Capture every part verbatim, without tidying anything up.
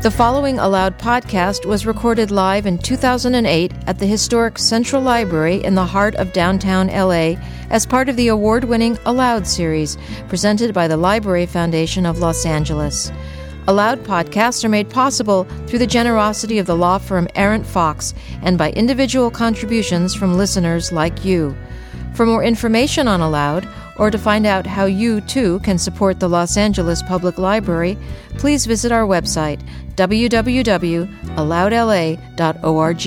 The following Aloud podcast was recorded live in two thousand eight at the historic Central Library in the heart of downtown L A as part of the award-winning Aloud series presented by the Library Foundation of Los Angeles. Aloud podcasts are made possible through the generosity of the law firm Arent Fox and by individual contributions from listeners like you. For more information on Aloud, or to find out how you, too, can support the Los Angeles Public Library, please visit our website, w w w dot aloud l a dot org.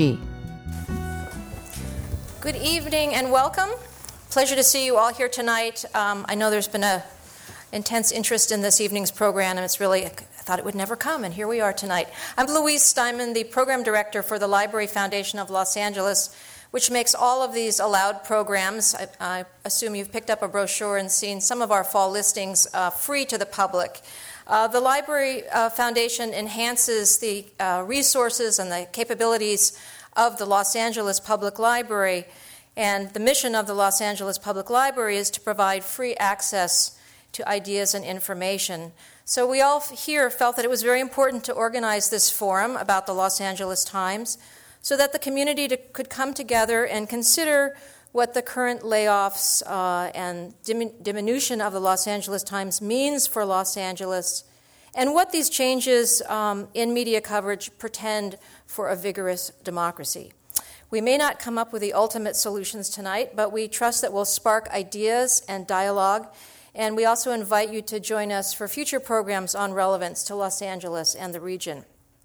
Good evening and welcome. Pleasure to see you all here tonight. Um, I know there's been a intense interest in this evening's program, and it's really, I thought it would never come, and here we are tonight. I'm Louise Steinman, the Program Director for the Library Foundation of Los Angeles, which makes all of these Aloud programs. I, I assume you've picked up a brochure and seen some of our fall listings uh, free to the public. Uh, the Library uh, Foundation enhances the uh, resources and the capabilities of the Los Angeles Public Library, and the mission of the Los Angeles Public Library is to provide free access to ideas and information. So we all here felt that it was very important to organize this forum about the Los Angeles Times so that the community to, could come together and consider what the current layoffs uh, and dim- diminution of the Los Angeles Times means for Los Angeles, and what these changes um, in media coverage portend for a vigorous democracy. We may not come up with the ultimate solutions tonight, but we trust that we'll spark ideas and dialogue, and we also invite you to join us for future programs on relevance to Los Angeles and the region.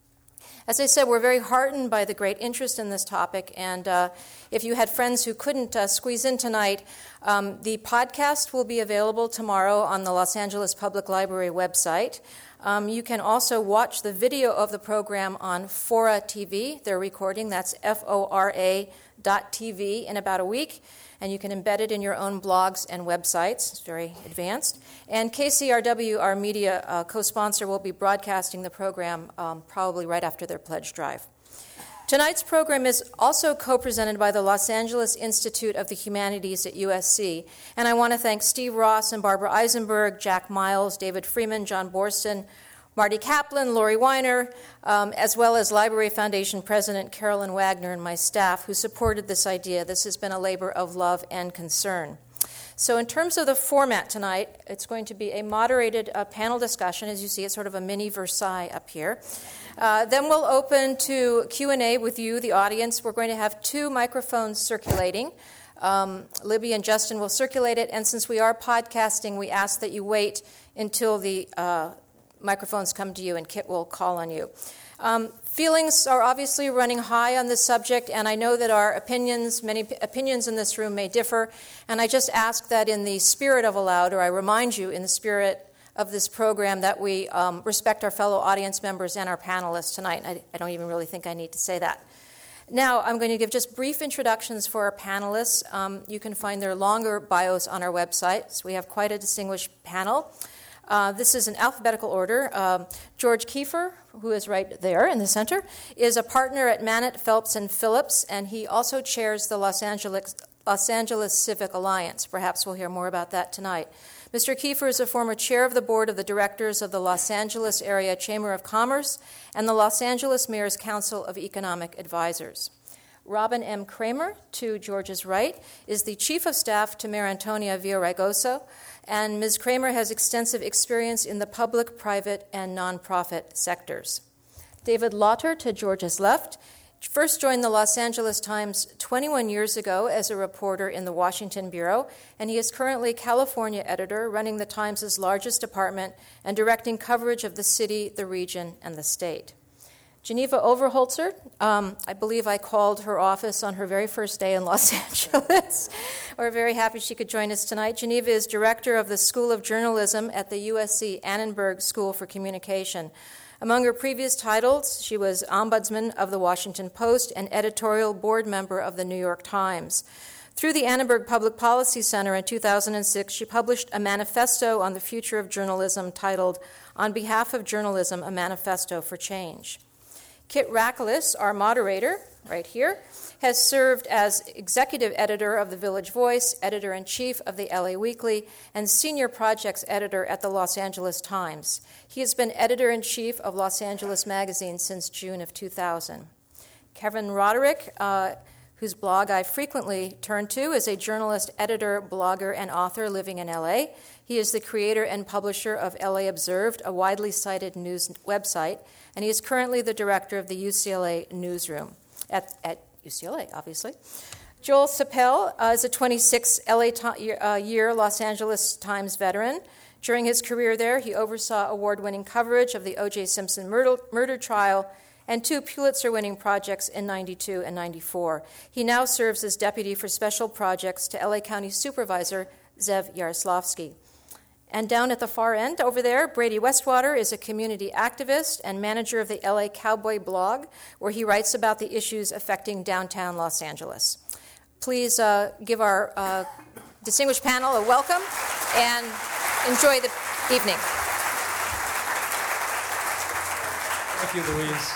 As I said, we're very heartened by the great interest in this topic, and uh, if you had friends who couldn't uh, squeeze in tonight, um, the podcast will be available tomorrow on the Los Angeles Public Library website. Um, you can also watch the video of the program on Fora T V. They're recording, that's F O R A dot T V, in about a week. And you can embed it in your own blogs and websites. It's very advanced. And K C R W, our media uh, co-sponsor, will be broadcasting the program um, probably right after their pledge drive. Tonight's program is also co-presented by the Los Angeles Institute of the Humanities at U S C. And I want to thank Steve Ross and Barbara Eisenberg, Jack Miles, David Freeman, John Borston, Marty Kaplan, Lori Weiner, um, as well as Library Foundation President Carolyn Wagner and my staff who supported this idea. This has been a labor of love and concern. So in terms of the format tonight, it's going to be a moderated uh, panel discussion. As you see, it's sort of a mini Versailles up here. Uh, then we'll open to Q and A with you, the audience. We're going to have two microphones circulating. Um, Libby and Justin will circulate it, and since we are podcasting, we ask that you wait until the uh, microphones come to you, and Kit will call on you. Um, feelings are obviously running high on this subject, and I know that our opinions, many p- opinions in this room may differ, and I just ask that in the spirit of Aloud, or I remind you in the spirit of this program, that we um, respect our fellow audience members and our panelists tonight. I, I don't even really think I need to say that. Now, I'm going to give just brief introductions for our panelists. Um, you can find their longer bios on our website, so we have quite a distinguished panel. Uh, this is in alphabetical order. Um, George Kiefer, who is right there in the center, is a partner at Mannett, Phelps and Phillips, and he also chairs the Los Angeles, Los Angeles Civic Alliance. Perhaps we'll hear more about that tonight. Mister Kiefer is a former chair of the board of the directors of the Los Angeles Area Chamber of Commerce and the Los Angeles Mayor's Council of Economic Advisors. Robin M. Kramer, to George's right, is the chief of staff to Mayor Antonia Villaraigosa, and Miz Kramer has extensive experience in the public, private, and nonprofit sectors. David Lauter, to George's left, first joined the Los Angeles Times twenty-one years ago as a reporter in the Washington Bureau, and he is currently California editor, running the Times' largest department and directing coverage of the city, the region, and the state. Geneva Overholzer, um, I believe I called her office on her very first day in Los Angeles. We're very happy she could join us tonight. Geneva is director of the School of Journalism at the U S C Annenberg School for Communication. Among her previous titles, she was Ombudsman of the Washington Post and editorial board member of the New York Times. Through the Annenberg Public Policy Center in two thousand six, she published a manifesto on the future of journalism titled, On Behalf of Journalism, a Manifesto for Change. Kit Rakalis, our moderator, right here, has served as executive editor of the Village Voice, editor-in-chief of the L A Weekly, and senior projects editor at the Los Angeles Times. He has been editor-in-chief of Los Angeles Magazine since June of two thousand. Kevin Roderick, uh, whose blog I frequently turn to, is a journalist, editor, blogger, and author living in L A. He is the creator and publisher of L A Observed, a widely cited news website, and he is currently the director of the U C L A newsroom at, at U C L A, obviously. Joel Sapel uh, is a twenty-six L A to- uh, year Los Angeles Times veteran. During his career there, he oversaw award-winning coverage of the O J Simpson murder, murder trial and two Pulitzer-winning projects in ninety-two and ninety-four. He now serves as deputy for special projects to L A County Supervisor Zev Yaroslavsky. And down at the far end over there, Brady Westwater is a community activist and manager of the L A Cowboy blog, where he writes about the issues affecting downtown Los Angeles. Please uh, give our uh, distinguished panel a welcome and enjoy the evening. Thank you, Louise.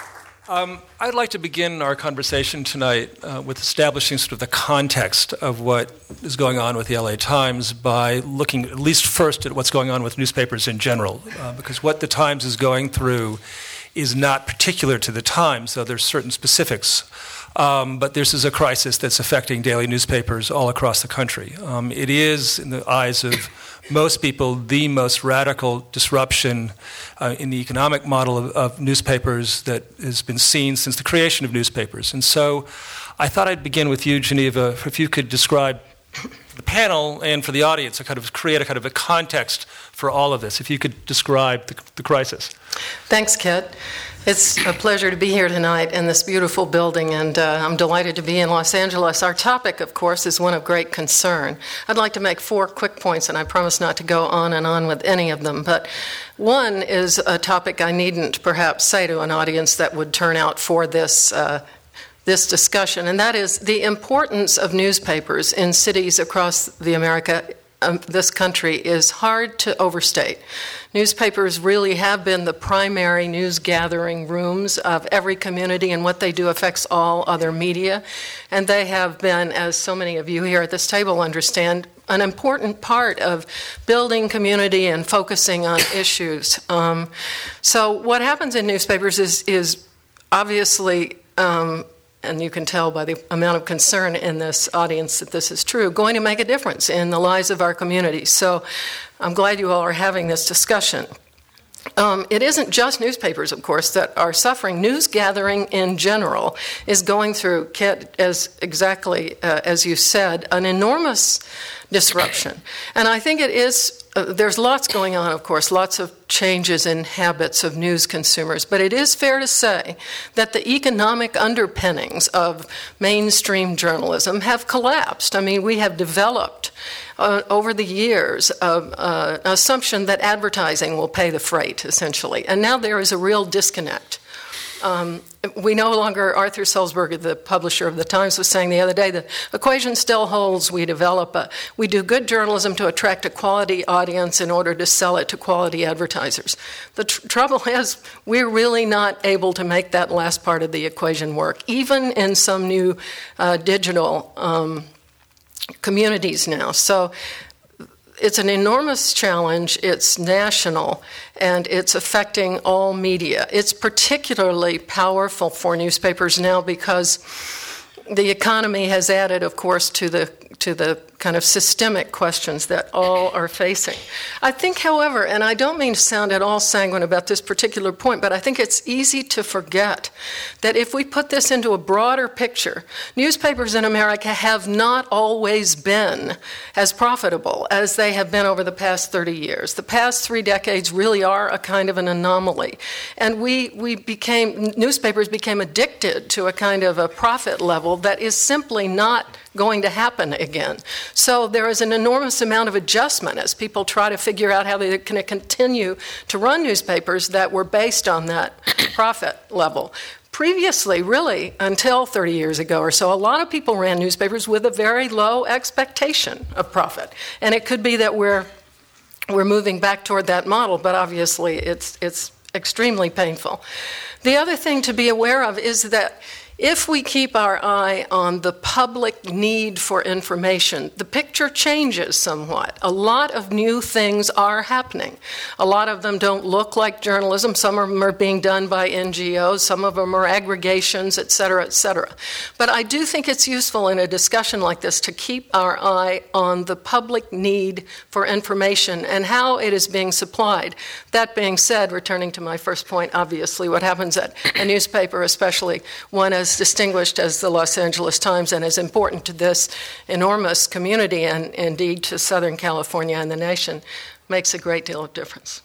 Um, I'd like to begin our conversation tonight uh, with establishing sort of the context of what is going on with the L A Times by looking at least first at what's going on with newspapers in general, uh, because what the Times is going through is not particular to the Times, though there's certain specifics. Um, but this is a crisis that's affecting daily newspapers all across the country. Um, it is, in the eyes of most people, the most radical disruption uh, in the economic model of, of newspapers that has been seen since the creation of newspapers. And so I thought I'd begin with you, Geneva, if you could describe the panel and for the audience, a kind of create a kind of a context for all of this, if you could describe the, the crisis. Thanks, Kit. It's a pleasure to be here tonight in this beautiful building, and uh, I'm delighted to be in Los Angeles. Our topic, of course, is one of great concern. I'd like to make four quick points, and I promise not to go on and on with any of them. But one is a topic I needn't perhaps say to an audience that would turn out for this uh, this discussion, and that is the importance of newspapers in cities across the America Um, this country is hard to overstate. Newspapers really have been the primary news gathering rooms of every community, and what they do affects all other media. And they have been, as so many of you here at this table understand, an important part of building community and focusing on issues. Um, so what happens in newspapers is, is obviously um, and you can tell by the amount of concern in this audience that this is true, going to make a difference in the lives of our communities. So I'm glad you all are having this discussion. Um, it isn't just newspapers, of course, that are suffering. News gathering in general is going through, Kit, as exactly uh, as you said, an enormous disruption. And I think it is, uh, there's lots going on, of course, lots of changes in habits of news consumers, but it is fair to say that the economic underpinnings of mainstream journalism have collapsed. I mean, we have developed Uh, over the years, uh, uh, assumption that advertising will pay the freight, essentially. And now there is a real disconnect. Um, we no longer, Arthur Sulzberger, the publisher of the Times, was saying the other day, the equation still holds. We develop a, we do good journalism to attract a quality audience in order to sell it to quality advertisers. The tr- trouble is, we're really not able to make that last part of the equation work, even in some new uh, digital um communities now. So it's an enormous challenge. It's national, and it's affecting all media. It's particularly powerful for newspapers now because the economy has added, of course, to the to the kind of systemic questions that all are facing. I think, however, and I don't mean to sound at all sanguine about this particular point, but I think it's easy to forget that if we put this into a broader picture, newspapers in America have not always been as profitable as they have been over the past thirty years. The past three decades really are a kind of an anomaly. And we, we became, newspapers became addicted to a kind of a profit level that is simply not going to happen again. So there is an enormous amount of adjustment as people try to figure out how they can continue to run newspapers that were based on that profit level. Previously, really, until thirty years ago or so, a lot of people ran newspapers with a very low expectation of profit. And it could be that we're we're moving back toward that model, but obviously it's it's extremely painful. The other thing to be aware of is that If we keep our eye on the public need for information, the picture changes somewhat. A lot of new things are happening. A lot of them don't look like journalism. Some of them are being done by N G Os. Some of them are aggregations, et cetera, et cetera. But I do think it's useful in a discussion like this to keep our eye on the public need for information and how it is being supplied. That being said, returning to my first point, obviously what happens at a newspaper, especially one as distinguished as the Los Angeles Times and as important to this enormous community and indeed to Southern California and the nation, makes a great deal of difference.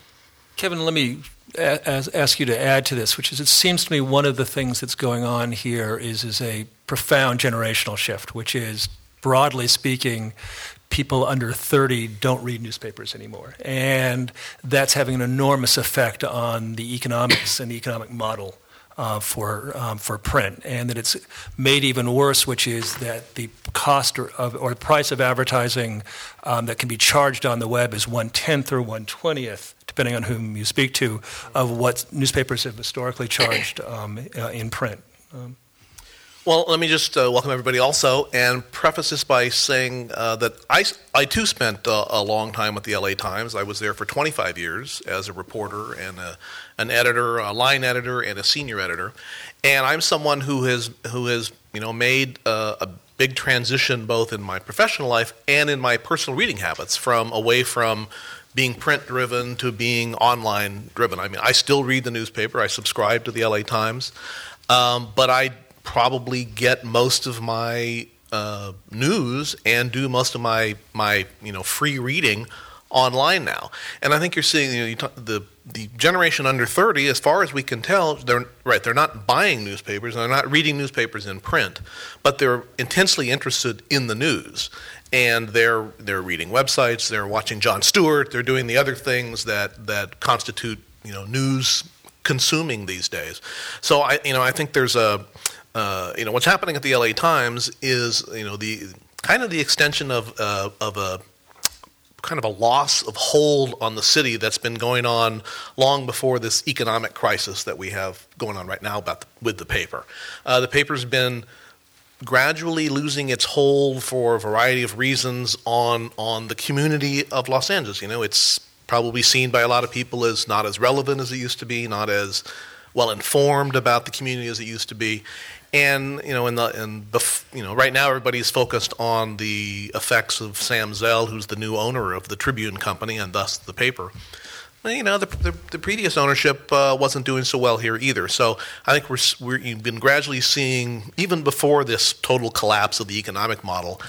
Kevin, let me a- ask you to add to this, which is it seems to me one of the things that's going on here is, is a profound generational shift, which is, broadly speaking, people under thirty don't read newspapers anymore. And that's having an enormous effect on the economics and the economic model Uh, for um, for print, and that it's made even worse, which is that the cost or, of, or the price of advertising um, that can be charged on the web is one-tenth or one-twentieth, depending on whom you speak to, of what newspapers have historically charged um, uh, in print. Um, Well, let me just uh, welcome everybody also and preface this by saying uh, that I, I too spent uh, a long time with the L A Times. I was there for twenty-five years as a reporter and a, an editor, a line editor, and a senior editor. And I'm someone who has who has you know made uh, a big transition both in my professional life and in my personal reading habits, from away from being print-driven to being online-driven. I mean, I still read the newspaper. I subscribe to the L A Times, um, but I probably get most of my uh, news and do most of my my you know free reading online now. And I think you're seeing you know, you talk, the the generation under thirty, as far as we can tell, they're right. They're not buying newspapers. They're not reading newspapers in print, but they're intensely interested in the news. And they're they're reading websites. They're watching Jon Stewart. They're doing the other things that that constitute you know news consuming these days. So I you know I think there's a Uh, you know what's happening at the L A Times is you know the kind of the extension of uh, of a kind of a loss of hold on the city that's been going on long before this economic crisis that we have going on right now about the, with the paper. Uh, the paper's been gradually losing its hold for a variety of reasons on on the community of Los Angeles. You know, it's probably seen by a lot of people as not as relevant as it used to be, not as well informed about the community as it used to be. And you know, in the in the you know, right now everybody's focused on the effects of Sam Zell, who's the new owner of the Tribune Company and thus the paper. Well, you know, the, the, the previous ownership uh, wasn't doing so well here either. So I think we're we're you've been gradually seeing, even before this total collapse of the economic model,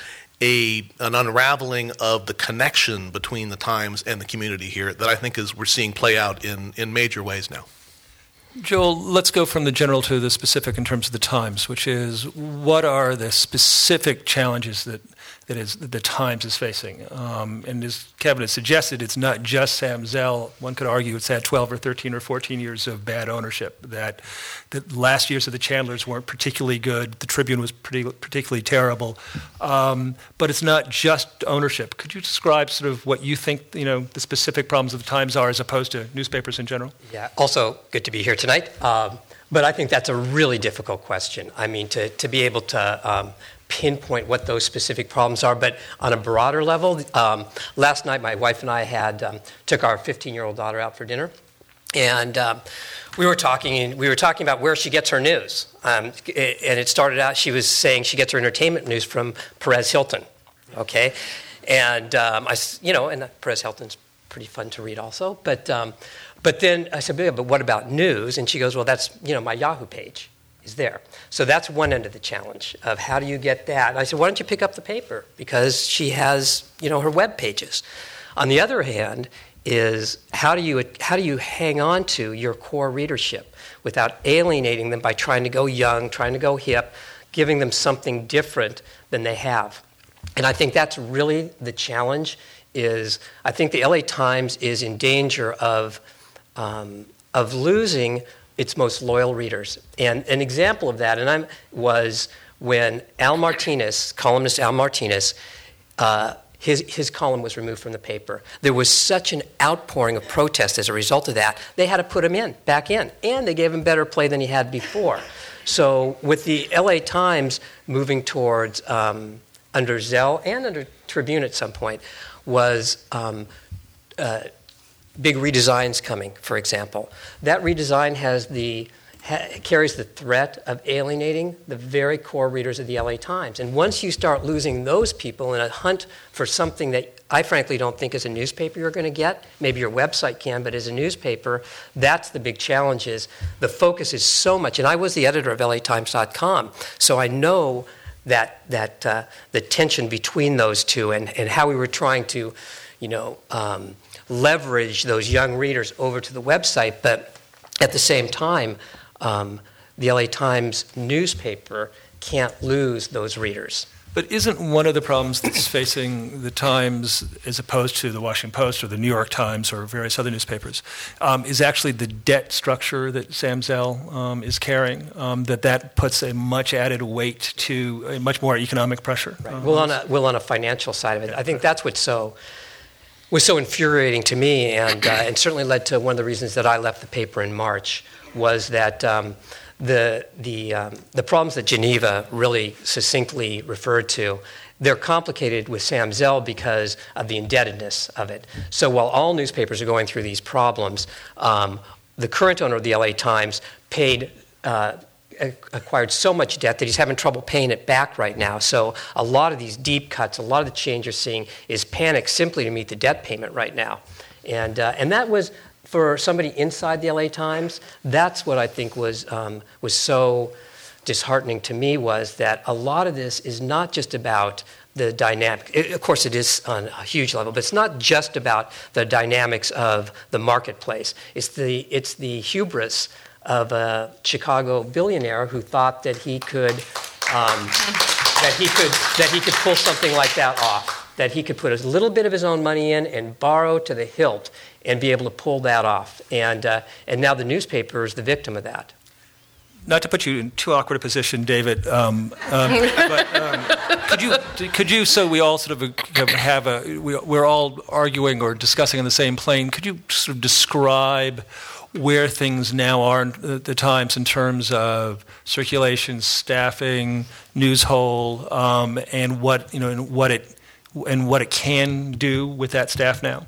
a an unraveling of the connection between the Times and the community here that I think is we're seeing play out in in major ways now. Joel, let's go from the general to the specific in terms of the Times, which is what are the specific challenges that that is that the Times is facing? Um, and as Kevin has suggested, it's not just Sam Zell. One could argue it's had twelve or thirteen or fourteen years of bad ownership. That the last years of the Chandlers weren't particularly good. The Tribune was pretty, particularly terrible. Um, but it's not just ownership. Could you describe sort of what you think you know the specific problems of the Times are as opposed to newspapers in general? Yeah. Also, good to be here tonight. Um, but I think that's a really difficult question. I mean, to to be able to um, pinpoint what those specific problems are. But on a broader level, um, last night my wife and I had um, took our fifteen-year-old daughter out for dinner, and um, we were talking. We were talking about where she gets her news, um, and it started out. She was saying she gets her entertainment news from Perez Hilton. Okay, and um, I, you know, and Perez Hilton's pretty fun to read also, but. Um, But then I said, but what about news? And she goes, well, that's, you know, my Yahoo page is there. So that's one end of the challenge of how do you get that? And I said, why don't you pick up the paper? Because she has, you know, her web pages. On the other hand is how do you how do you hang on to your core readership without alienating them by trying to go young, trying to go hip, giving them something different than they have? And I think that's really the challenge is I think the L A Times is in danger of Um, of losing its most loyal readers. And an example of that and I'm, was when Al Martinez, columnist Al Martinez, uh, his, his column was removed from the paper. There was such an outpouring of protest as a result of that, they had to put him in, back in, and they gave him better play than he had before. So with the L A Times moving towards, um, under Zell and under Tribune at some point, was um, uh, big redesigns coming, for example. That redesign has the ha- carries the threat of alienating the very core readers of the L A Times. And once you start losing those people in a hunt for something that I frankly don't think as a newspaper you're going to get, maybe your website can, but as a newspaper, that's the big challenge is the focus is so much. And I was the editor of L A Times dot com, so I know that that uh, the tension between those two and, and how we were trying to, you know, um, leverage those young readers over to the website, but at the same time, um, the L A Times newspaper can't lose those readers. But isn't one of the problems that's facing the Times, as opposed to the Washington Post or the New York Times or various other newspapers, um, is actually the debt structure that Sam Zell um, is carrying, um, that that puts a much added weight to a much more economic pressure? Right. Um, well, on a, well, on a financial side of it, I think that's what's so was so infuriating to me, and uh, and certainly led to one of the reasons that I left the paper in March, was that um, the the um, the problems that Geneva really succinctly referred to, they're complicated with Sam Zell because of the indebtedness of it. So while all newspapers are going through these problems, um, the current owner of the L A Times paid uh, acquired so much debt that he's having trouble paying it back right now. So a lot of these deep cuts, a lot of the change you're seeing is panic simply to meet the debt payment right now. And uh, and that was, for somebody inside the L A Times, that's what I think was um, was so disheartening to me, was that a lot of this is not just about the dynamic. It, of course, it is on a huge level, but it's not just about the dynamics of the marketplace. It's the it's the hubris of a Chicago billionaire who thought that he could um, that he could that he could pull something like that off, that he could put a little bit of his own money in and borrow to the hilt and be able to pull that off. And uh, and now the newspaper is the victim of that. Not to put you in too awkward a position, David, um, um, but um, could you could you so we all sort of have a we, we're all arguing or discussing on the same plane. Could you sort of describe where things now are at the Times in terms of circulation, staffing, news hole, um, and what you know, and what it and what it can do with that staff now?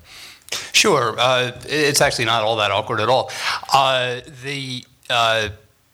Sure, uh, it's actually not all that awkward at all. Uh, the uh,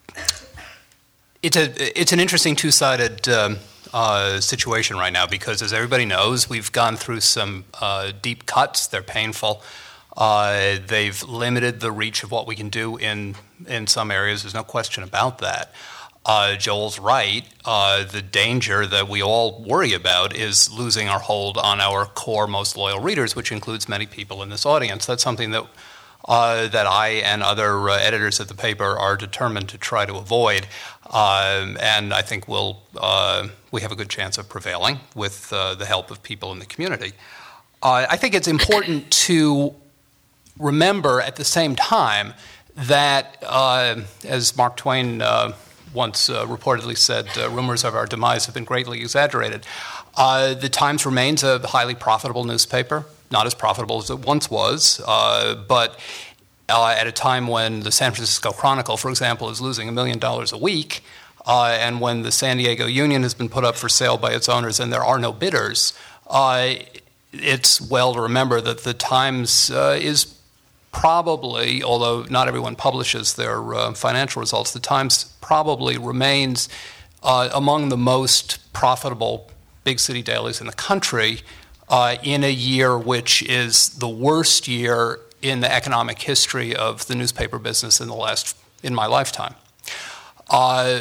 it's a it's an interesting two-sided um, uh, situation right now because, as everybody knows, we've gone through some uh, deep cuts. They're painful. Uh, they've limited the reach of what we can do in, in some areas. There's no question about that. Uh, Joel's right. Uh, the danger that we all worry about is losing our hold on our core, most loyal readers, which includes many people in this audience. That's something that uh, that I and other uh, editors of the paper are determined to try to avoid. Um, and I think we'll uh, we have a good chance of prevailing with uh, the help of people in the community. Uh, I think it's important to remember at the same time that, uh, as Mark Twain uh, once uh, reportedly said, uh, rumors of our demise have been greatly exaggerated. Uh, the Times remains a highly profitable newspaper, not as profitable as it once was, uh, but uh, at a time when the San Francisco Chronicle, for example, is losing a million dollars a week, uh, and when the San Diego Union has been put up for sale by its owners and there are no bidders, uh, it's well to remember that the Times uh, is probably, although not everyone publishes their uh, financial results, the Times probably remains uh, among the most profitable big city dailies in the country uh, in a year which is the worst year in the economic history of the newspaper business in the last in my lifetime. Uh,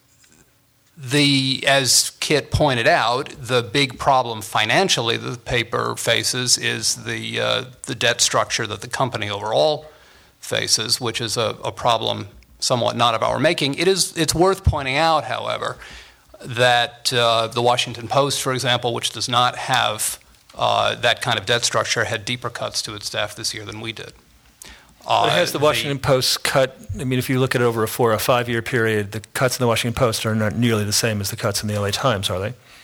The, as Kit pointed out, the big problem financially that the paper faces is the uh, the debt structure that the company overall faces, which is a, a problem somewhat not of our making. It is. It's worth pointing out, however, that uh, the Washington Post, for example, which does not have uh, that kind of debt structure, had deeper cuts to its staff this year than we did. Uh, has the Washington the, Post cut, I mean, if you look at it over a four or five-year period, the cuts in the Washington Post are not nearly the same as the cuts in the L A Times, are they?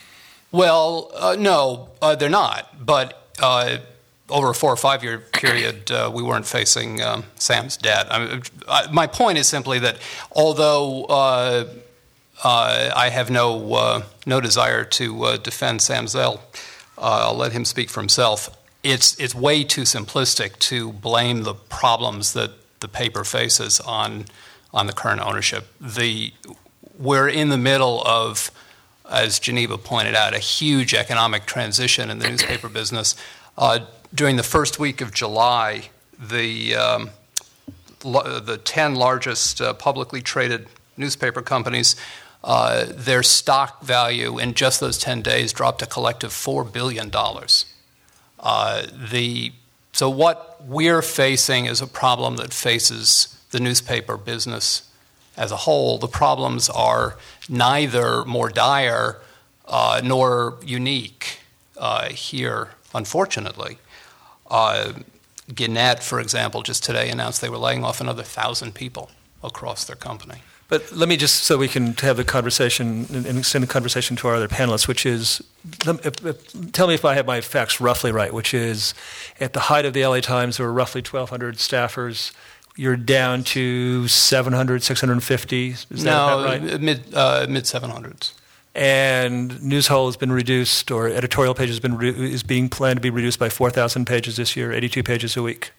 Well, uh, no, uh, they're not. But uh, over a four or five year period, uh, we weren't facing um, Sam's debt. I mean, I, my point is simply that although uh, uh, I have no uh, no desire to uh, defend Sam Zell, uh, I'll let him speak for himself. It's it's way too simplistic to blame the problems that the paper faces on on the current ownership. The we're in the middle of, as Geneva pointed out, a huge economic transition in the newspaper business. Uh, during the first week of July, the um, lo- the ten largest uh, publicly traded newspaper companies, uh, their stock value in just those ten days dropped a collective four billion dollars. Uh, the so what we're facing is a problem that faces the newspaper business as a whole. The problems are neither more dire uh, nor unique uh, here, unfortunately. Uh, Gannett, for example, just today announced they were laying off another thousand people across their company. But let me just, so we can have the conversation and extend the conversation to our other panelists, which is, if, if, tell me if I have my facts roughly right, which is at the height of the L A Times, there were roughly twelve hundred staffers. You're down to seven hundred, six hundred fifty. Is that no, about right? mid, uh, mid seven hundreds. And News Hall has been reduced, or editorial pages has been re- is being planned to be reduced by four thousand pages this year, eighty-two pages a week.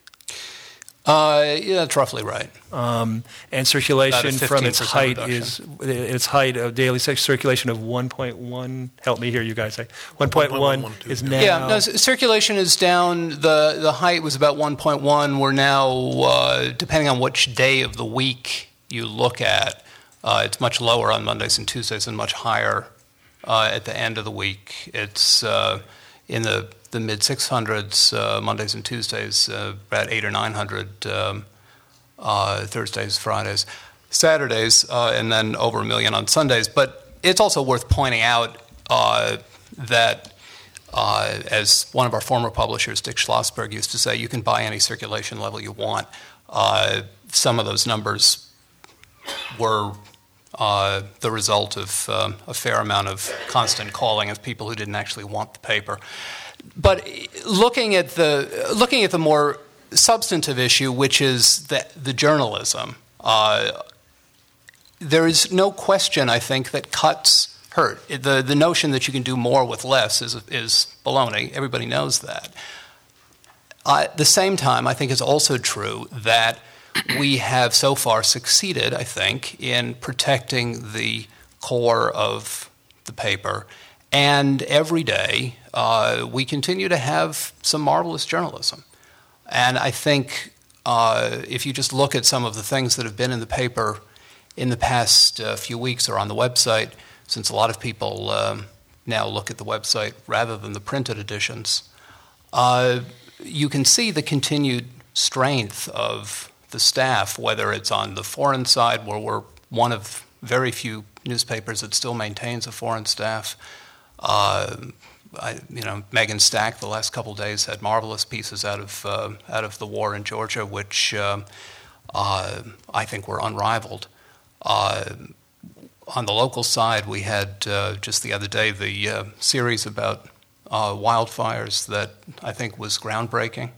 Uh, yeah, that's roughly right. Um, and circulation from its height reduction. is its height of daily circulation of one point one. Help me here, you guys. one point one is now. Yeah, no, circulation is down. The the height was about one point one. We're now, uh, depending on which day of the week you look at, uh, it's much lower on Mondays and Tuesdays and much higher uh, at the end of the week. It's uh, in the the mid six hundreds uh, Mondays and Tuesdays, uh, about eight or nine hundred um, uh, Thursdays, Fridays, Saturdays, uh, and then over a million on Sundays. But it's also worth pointing out uh, that, uh, as one of our former publishers, Dick Schlossberg, used to say, you can buy any circulation level you want. Uh, some of those numbers were uh, the result of um, a fair amount of constant calling of people who didn't actually want the paper. But looking at the looking at the more substantive issue, which is the, the journalism, uh, there is no question, I think, that cuts hurt. The the notion that you can do more with less is is baloney. Everybody knows that. Uh, at the same time, I think it's also true that we have so far succeeded, I think, in protecting the core of the paper. And every day, uh, we continue to have some marvelous journalism. And I think uh, if you just look at some of the things that have been in the paper in the past uh, few weeks or on the website, since a lot of people um, now look at the website rather than the printed editions, uh, you can see the continued strength of the staff, whether it's on the foreign side, where we're one of very few newspapers that still maintains a foreign staff. Uh, I, you know, Megan Stack the last couple of days had marvelous pieces out of uh, out of the war in Georgia, which uh, uh, I think were unrivaled. Uh, on the local side, we had uh, just the other day the uh, series about uh, wildfires that I think was groundbreaking.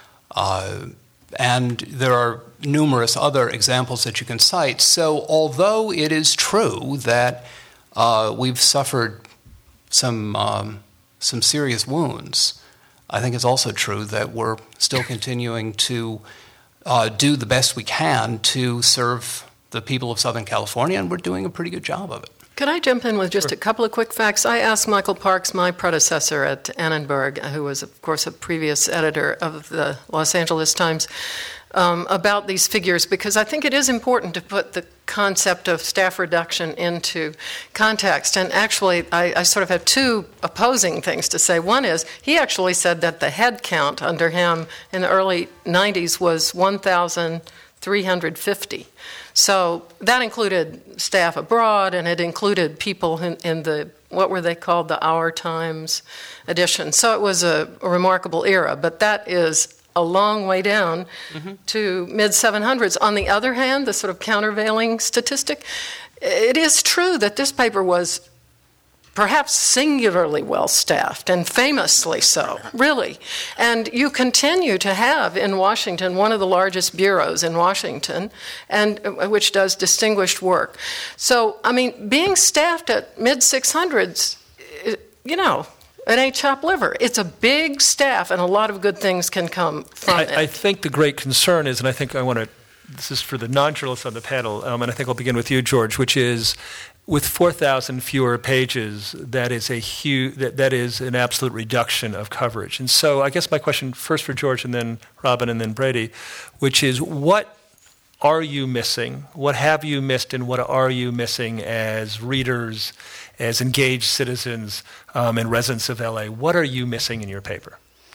Uh, and there are numerous other examples that you can cite. So although it is true that uh, we've suffered some um, some serious wounds, I think it's also true that we're still continuing to uh, do the best we can to serve the people of Southern California, and we're doing a pretty good job of it. Could I jump in with just sure. a couple of quick facts? I asked Michael Parks, my predecessor at Annenberg, who was, of course, a previous editor of the Los Angeles Times, um, about these figures, because I think it is important to put the concept of staff reduction into context. And actually, I, I sort of have two opposing things to say. One is, he actually said that the head count under him in the early nineties was one thousand three hundred fifty. So that included staff abroad, and it included people in, in the, what were they called, the Our Times edition. So it was a, a remarkable era, but that is a long way down mm-hmm. to mid seven hundreds. On the other hand, the sort of countervailing statistic, it is true that this paper was perhaps singularly well-staffed, and famously so, really. And you continue to have in Washington one of the largest bureaus in Washington, and which does distinguished work. So, I mean, being staffed at mid six hundreds, you know, it ain't chopped liver. It's a big staff, and a lot of good things can come from I, it. I think the great concern is, and I think I want to, this is for the non-journalists on the panel, um, and I think I'll begin with you, George, which is, with four thousand fewer pages, that is a huge, that, that is an absolute reduction of coverage. And so I guess my question first for George and then Robin and then Brady, which is, what are you missing? What have you missed, and what are you missing as readers, as engaged citizens um, and residents of L A? What are you missing in your paper?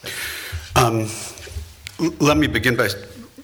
Um, let me begin by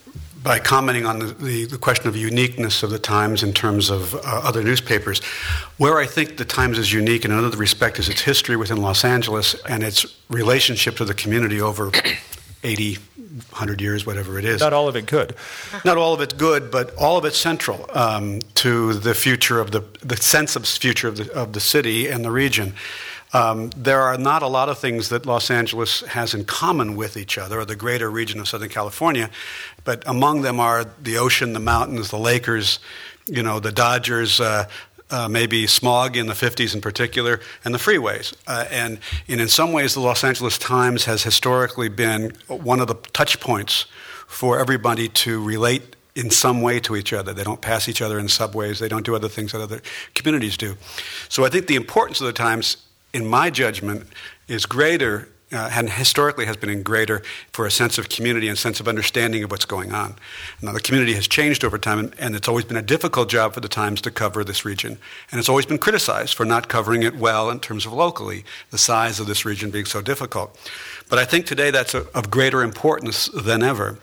by commenting on the, the, the question of uniqueness of the Times in terms of uh, other newspapers. Where I think the Times is unique in another respect is its history within Los Angeles and its relationship to the community over eighty, one hundred years, whatever it is. Not all of it good. Not all of it's good, but all of it's central um, to the future of the, the sense of future of the, of the city and the region. Um, there are not a lot of things that Los Angeles has in common with each other, or the greater region of Southern California, but among them are the ocean, the mountains, the Lakers, you know, the Dodgers, uh, uh, maybe smog in the fifties in particular, and the freeways. Uh, and, and in some ways, the Los Angeles Times has historically been one of the touch points for everybody to relate in some way to each other. They don't pass each other in subways. They don't do other things that other communities do. So I think the importance of the Times, in my judgment, is greater, uh, and historically has been greater for a sense of community and sense of understanding of what's going on. Now, the community has changed over time, and, and it's always been a difficult job for the Times to cover this region. And it's always been criticized for not covering it well in terms of locally, the size of this region being so difficult. But I think today that's a, of greater importance than ever.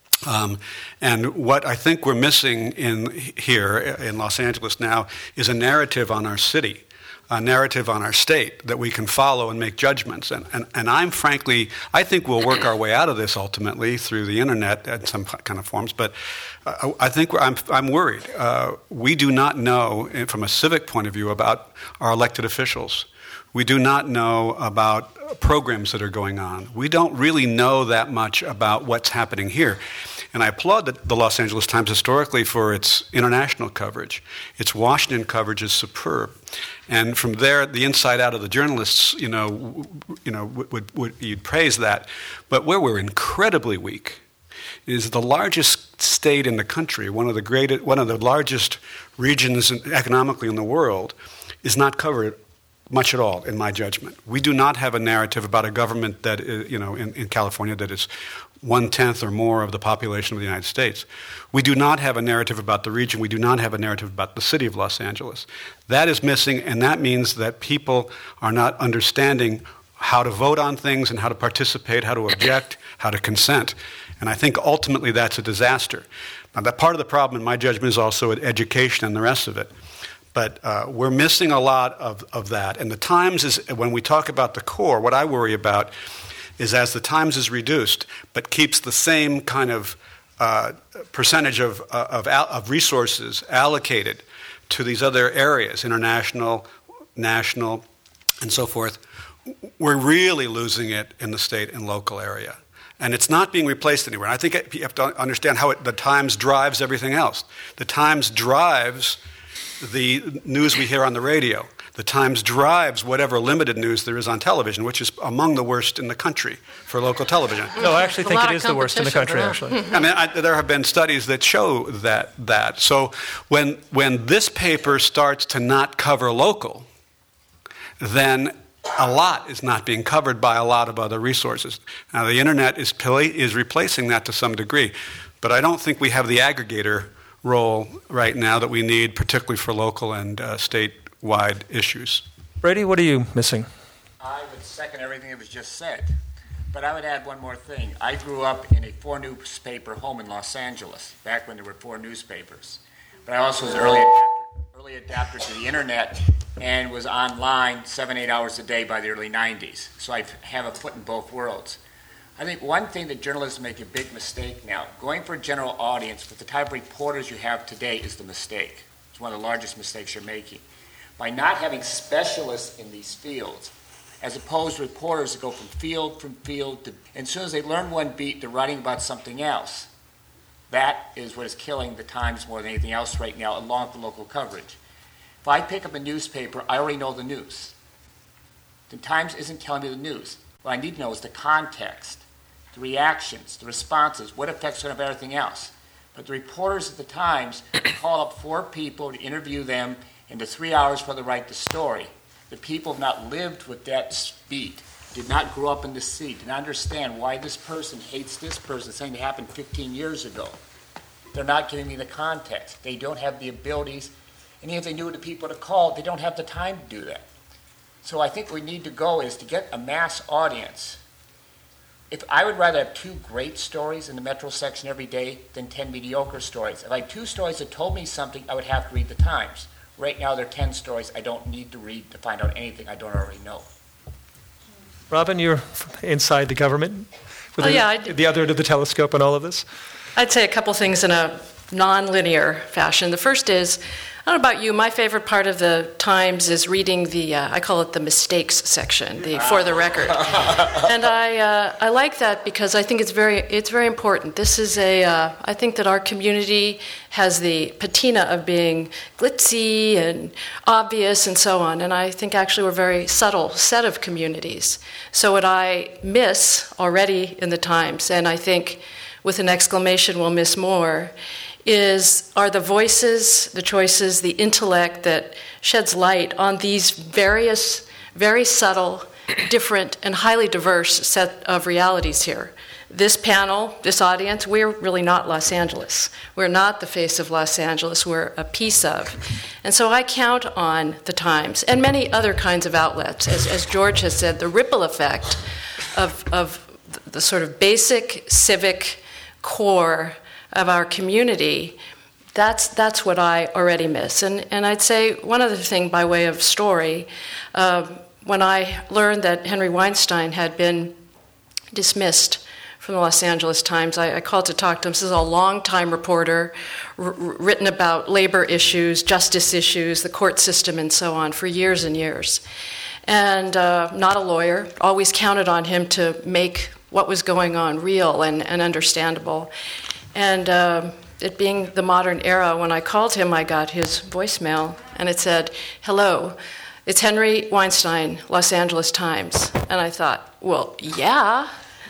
Um, and what I think we're missing in here in Los Angeles now is a narrative on our city, a narrative on our state that we can follow and make judgments. And, and, and I'm frankly, I think we'll work our way out of this ultimately through the internet in some kind of forms, but uh, I think we're, I'm, I'm worried. Uh, we do not know, from a civic point of view, about our elected officials. We do not know about programs that are going on. We don't really know that much about what's happening here. And I applaud the, the Los Angeles Times historically for its international coverage. Its Washington coverage is superb. And from there, the inside out of the journalists, you know, w- you know, would, would, would you'd praise that. But where we're incredibly weak is the largest state in the country, one of the greatest, one of the largest regions in, economically in the world, is not covered much at all, in my judgment. We do not have a narrative about a government that, is, you know, in, in California that is one-tenth or more of the population of the United States. We do not have a narrative about the region. We do not have a narrative about the city of Los Angeles. That is missing, and that means that people are not understanding how to vote on things and how to participate, how to object, how to consent. And I think ultimately that's a disaster. Now, that part of the problem, in my judgment, is also education and the rest of it. But uh, we're missing a lot of, of that. And the Times is, when we talk about the core, what I worry about is as the Times is reduced, but keeps the same kind of uh, percentage of, uh, of, of resources allocated to these other areas, international, national, and so forth, we're really losing it in the state and local area. And it's not being replaced anywhere. And I think you have to understand how it, the Times drives everything else. The Times drives the news we hear on the radio. The Times drives whatever limited news there is on television, which is among the worst in the country for local television. No, I actually think it is the worst in the country, actually. I mean, I, there have been studies that show that. that. So when when this paper starts to not cover local, then a lot is not being covered by a lot of other resources. Now, the internet is is replacing that to some degree, but I don't think we have the aggregator role right now that we need, particularly for local and uh, statewide issues. Brady, what are you missing? I would second everything that was just said, but I would add one more thing. I grew up in a four-newspaper home in Los Angeles, back when there were four newspapers. But I also was early adapter, early adapter to the internet and was online seven, eight hours a day by the early nineties. So I have a foot in both worlds. I think one thing that journalists make a big mistake now, going for a general audience with the type of reporters you have today is the mistake. It's one of the largest mistakes you're making. by not having specialists in these fields, as opposed to reporters that go from field from field to, and as soon as they learn one beat, they're writing about something else. That is what is killing the Times more than anything else right now, along with the local coverage. If I pick up a newspaper, I already know the news. The Times isn't telling me the news. What I need to know is the context, the reactions, the responses, what effects on everything else. But the reporters at the Times call up four people to interview them into three hours before they write the story. The people have not lived with that speed, did not grow up in the sea, did not understand why this person hates this person, saying it happened fifteen years ago. They're not giving me the context. They don't have the abilities, and even if they knew the people to call, they don't have the time to do that. So I think what we need to go is to get a mass audience. If I would rather have two great stories in the Metro section every day than ten mediocre stories. If I had two stories that told me something, I would have to read the Times. Right now, there are ten stories I don't need to read to find out anything I don't already know. Robin, you're inside the government, with Oh, the, yeah, the other end of the telescope and all of this. I'd say a couple things in a non-linear fashion. The first is, I don't know about you, my favorite part of the Times is reading the, uh, I call it the mistakes section, the for the record. And I uh, I like that because I think it's very it's very important. This is a, uh, I think that our community has the patina of being glitzy and obvious and so on, and I think actually we're a very subtle set of communities. So what I miss already in the Times, and I think with an exclamation we'll miss more, is are the voices, the choices, the intellect that sheds light on these various, very subtle, different, and highly diverse set of realities here. This panel, this audience, we're really not Los Angeles. We're not the face of Los Angeles. We're a piece of. And so I count on the Times and many other kinds of outlets. As, as George has said, the ripple effect of, of the sort of basic civic core of our community, that's that's what I already miss. And and I'd say one other thing by way of story, uh, when I learned that Henry Weinstein had been dismissed from the Los Angeles Times, I, I called to talk to him. This is a long-time reporter, r- written about labor issues, justice issues, the court system, and so on for years and years. And uh, not a lawyer, always counted on him to make what was going on real and, and understandable. And uh, it being the modern era, when I called him, I got his voicemail, and it said, "Hello, it's Henry Weinstein, Los Angeles Times." And I thought, well, yeah,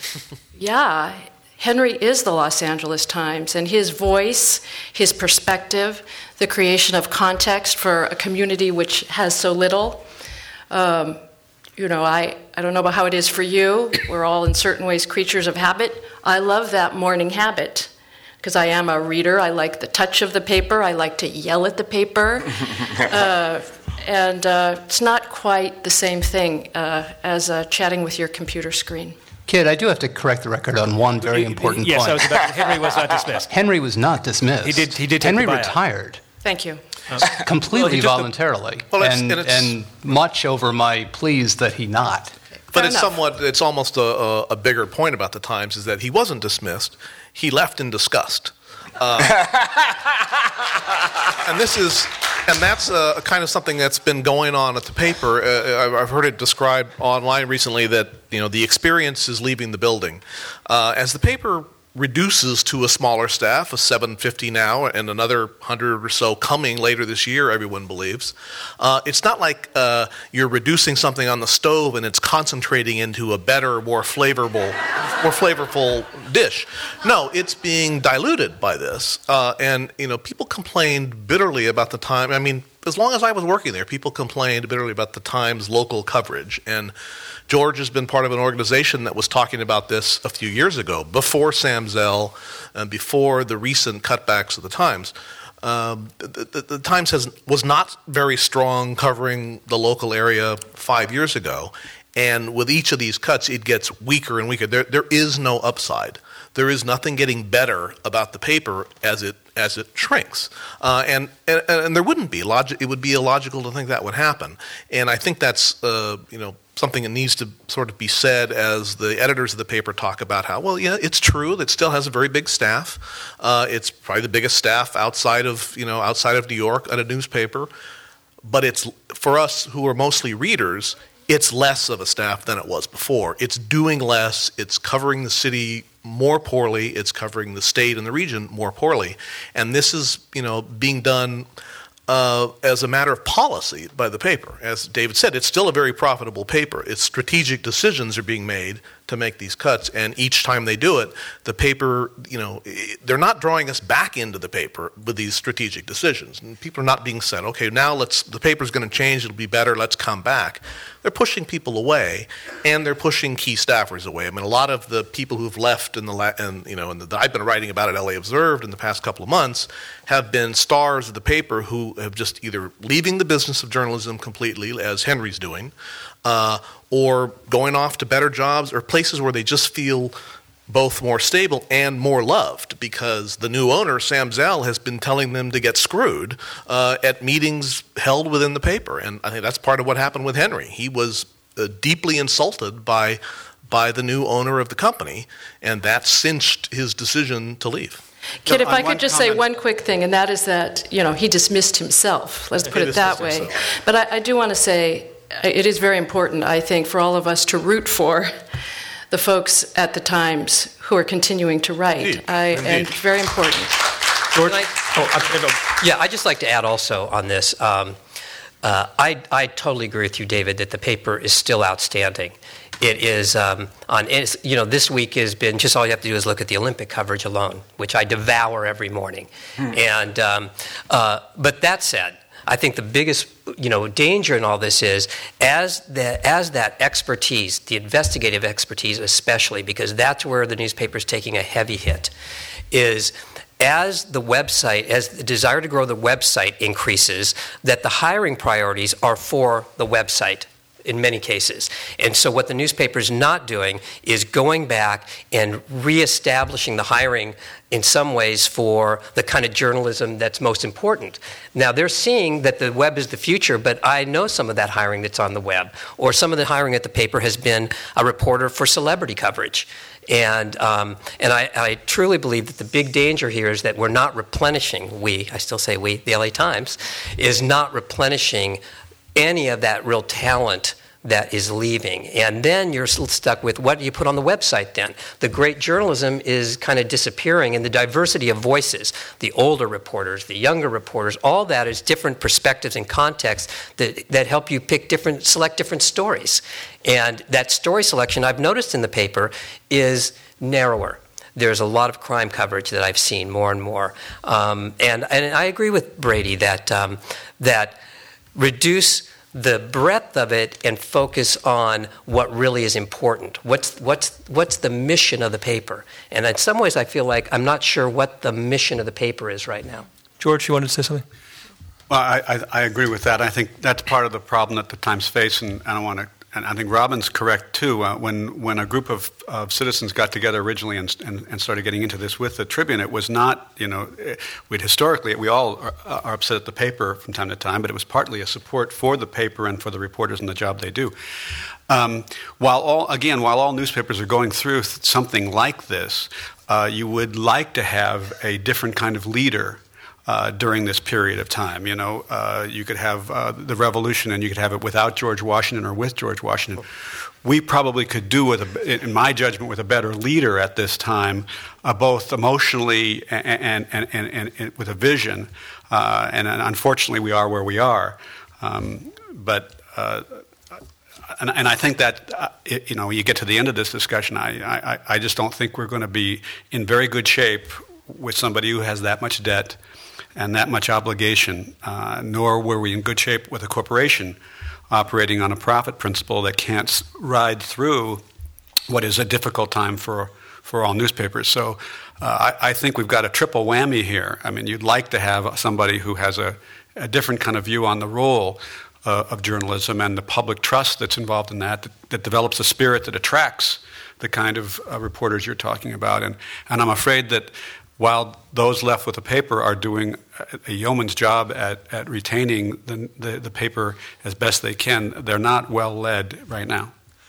yeah, Henry is the Los Angeles Times, and his voice, his perspective, the creation of context for a community which has so little. Um, you know, I, I don't know about how it is for you. We're all in certain ways creatures of habit. I love that morning habit, because I am a reader. I like the touch of the paper. I like to yell at the paper. uh, and uh, it's not quite the same thing uh, as uh, chatting with your computer screen. Kid, I do have to correct the record on one very important yes, point. Yes, I was about to, Henry was not dismissed. Henry was not dismissed. He did. He did. Take Henry the buyout. retired. Thank you. Uh, completely well, voluntarily, well, it's, and, and, it's, and much over my pleas that he not. But Fair it's enough. somewhat, it's almost a, a, a bigger point about the Times is that he wasn't dismissed. He left in disgust. Uh, and this is, and that's uh, kind of something that's been going on at the paper. Uh, I've heard it described online recently that, you know, the experience is leaving the building. Uh, as the paper reduces to a smaller staff, a seven fifty now, and another one hundred or so coming later this year, everyone believes. Uh, it's not like uh, you're reducing something on the stove and it's concentrating into a better, more flavorful, more flavorful dish. No, it's being diluted by this. Uh, and, you know, people complained bitterly about the time. I mean, as long as I was working there, people complained bitterly about the Times' local coverage. And George has been part of an organization that was talking about this a few years ago, before Sam Zell and before the recent cutbacks of the Times. Um, the, the, the Times has, was not very strong covering the local area five years ago, and with each of these cuts, it gets weaker and weaker. There, there is no upside. There is nothing getting better about the paper as it as it shrinks, uh, and, and and there wouldn't be logic. It would be illogical to think that would happen, and I think that's uh, you know. something that needs to sort of be said as the editors of the paper talk about how, well, yeah, it's true that it still has a very big staff. Uh, it's probably the biggest staff outside of, you know, outside of New York at a newspaper. but it's for us who are mostly readers, it's less of a staff than it was before. It's doing less. It's covering the city more poorly. It's covering the state and the region more poorly. And this is, you know, being done uh, as a matter of policy by the paper. As David said, it's still a very profitable paper. Its strategic decisions are being made to make these cuts, and each time they do it, the paper, you know, they're not drawing us back into the paper with these strategic decisions. And people are not being said, okay, now let's, the paper's going to change, it'll be better, let's come back. They're pushing people away, and they're pushing key staffers away. I mean, a lot of the people who've left in the, la- and you know, and that I've been writing about at L A Observed in the past couple of months have been stars of the paper who have just either leaving the business of journalism completely, as Henry's doing, uh, or going off to better jobs or places where they just feel both more stable and more loved, because the new owner, Sam Zell, has been telling them to get screwed uh, at meetings held within the paper. And I think that's part of what happened with Henry. He was uh, deeply insulted by by the new owner of the company, and that cinched his decision to leave. Kit, if on I one could just comment- say one quick thing, and that is that, you know, he dismissed himself. Let's He put it that dismissed way. himself. But I, I do want to say it is very important, I think, for all of us to root for the folks at the Times who are continuing to write. Indeed. I, Indeed. and very important. Can I- oh, I'm- yeah, I'd just like to add also on this. Um, uh, I, I totally agree with you, David, that the paper is still outstanding. It is um, on. It's, you know, this week has been just all you have to do is look at the Olympic coverage alone, which I devour every morning. Hmm. And um, uh, but that said, I think the biggest, you know, danger in all this is as the as that expertise, the investigative expertise especially, because that's where the newspaper is taking a heavy hit, is as the website, as the desire to grow the website increases, that the hiring priorities are for the website in many cases. And so what the newspaper is not doing is going back and reestablishing the hiring in some ways for the kind of journalism that's most important. Now, they're seeing that the web is the future, but I know some of that hiring that's on the web, or some of the hiring at the paper has been a reporter for celebrity coverage. And um, and I, I truly believe that the big danger here is that we're not replenishing, we, I still say we, the L A Times, is not replenishing any of that real talent that is leaving. And then you're stuck with what do you put on the website then? The great journalism is kind of disappearing, and the diversity of voices, the older reporters, the younger reporters, all that is different perspectives and contexts that, that help you pick different, select different stories. And that story selection I've noticed in the paper is narrower. There's a lot of crime coverage that I've seen more and more. Um, and, and I agree with Brady that that um, that reduce the breadth of it and focus on what really is important. What's what's what's the mission of the paper? And in some ways, I feel like I'm not sure what the mission of the paper is right now. George, you wanted to say something? Well, I, I, I agree with that. I think that's part of the problem that the Times face, and I don't want to. And I think Robin's correct too. Uh, when when a group of, of citizens got together originally and, and and started getting into this with the Tribune, it was not, you know, we'd historically we all are, are upset at the paper from time to time, but it was partly a support for the paper and for the reporters and the job they do. Um, while all again, while all newspapers are going through something like this, uh, you would like to have a different kind of leader Uh, during this period of time. You know, uh, you could have uh, the revolution, and you could have it without George Washington or with George Washington. We probably could do, with, a, in my judgment, with a better leader at this time, uh, both emotionally and, and, and, and, and with a vision. Uh, and, and unfortunately, we are where we are. Um, but uh, and, and I think that uh, it, you know, you get to the end of this discussion, I, I, I just don't think we're going to be in very good shape with somebody who has that much debt and that much obligation, uh, nor were we in good shape with a corporation operating on a profit principle that can't ride through what is a difficult time for for all newspapers. So uh, I, I think we've got a triple whammy here. I mean, you'd like to have somebody who has a, a different kind of view on the role uh, of journalism and the public trust that's involved in that, that, that develops a spirit that attracts the kind of uh, reporters you're talking about. And, and I'm afraid that while those left with the paper are doing a yeoman's job at, at retaining the, the, the paper as best they can, they're not well led right now.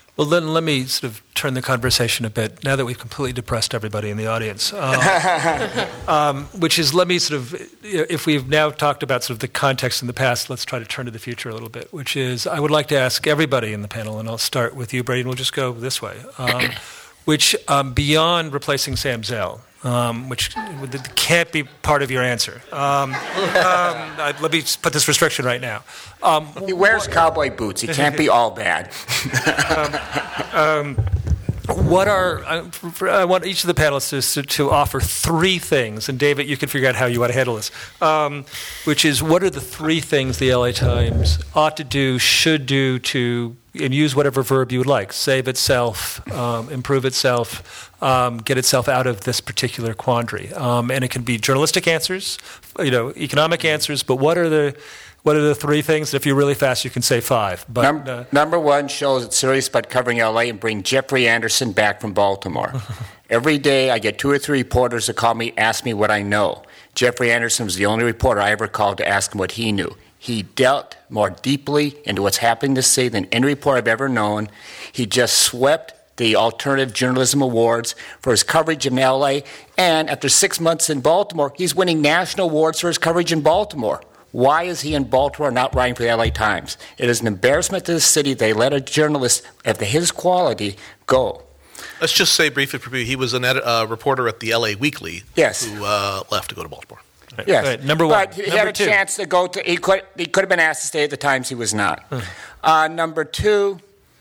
Well, then let me sort of turn the conversation a bit, now that we've completely depressed everybody in the audience, um, um, which is, let me sort of, if we've now talked about sort of the context in the past, let's try to turn to the future a little bit, which is, I would like to ask everybody in the panel, and I'll start with you, Brady, and we'll just go this way, um, which um, beyond replacing Sam Zell, Um, which can't be part of your answer. Um, um, I, let me put this restriction right now. Um, he wears what, cowboy boots. He can't be all bad. um, um, what are I, I want each of the panelists to, to offer three things, and David, you can figure out how you want to handle this. Um, which is, what are the three things the L A Times ought to do, should do to, and use whatever verb you would like, save itself, um, improve itself, um, get itself out of this particular quandary. Um, and it can be journalistic answers, you know, economic answers, but what are the what are the three things? If you're really fast, you can say five. But, Num- uh, number one, shows it's serious about covering L A and bring Jeffrey Anderson back from Baltimore. Every day I get two or three reporters that call me, ask me what I know. Jeffrey Anderson was the only reporter I ever called to ask him what he knew. He dealt more deeply into what's happening to sea than any reporter I've ever known. He just swept the Alternative Journalism Awards for his coverage in L A, and after six months in Baltimore, he's winning national awards for his coverage in Baltimore. Why is he in Baltimore not writing for the L A Times? It is an embarrassment to the city. They let a journalist of his quality go. Let's just say briefly, he was a uh, reporter at the L A Weekly yes. who uh, left to go to Baltimore. Right. Yes. Right. Number one. But he number had a two. chance to go to, he could, he could have been asked to stay at the Times. He was not. uh, number two,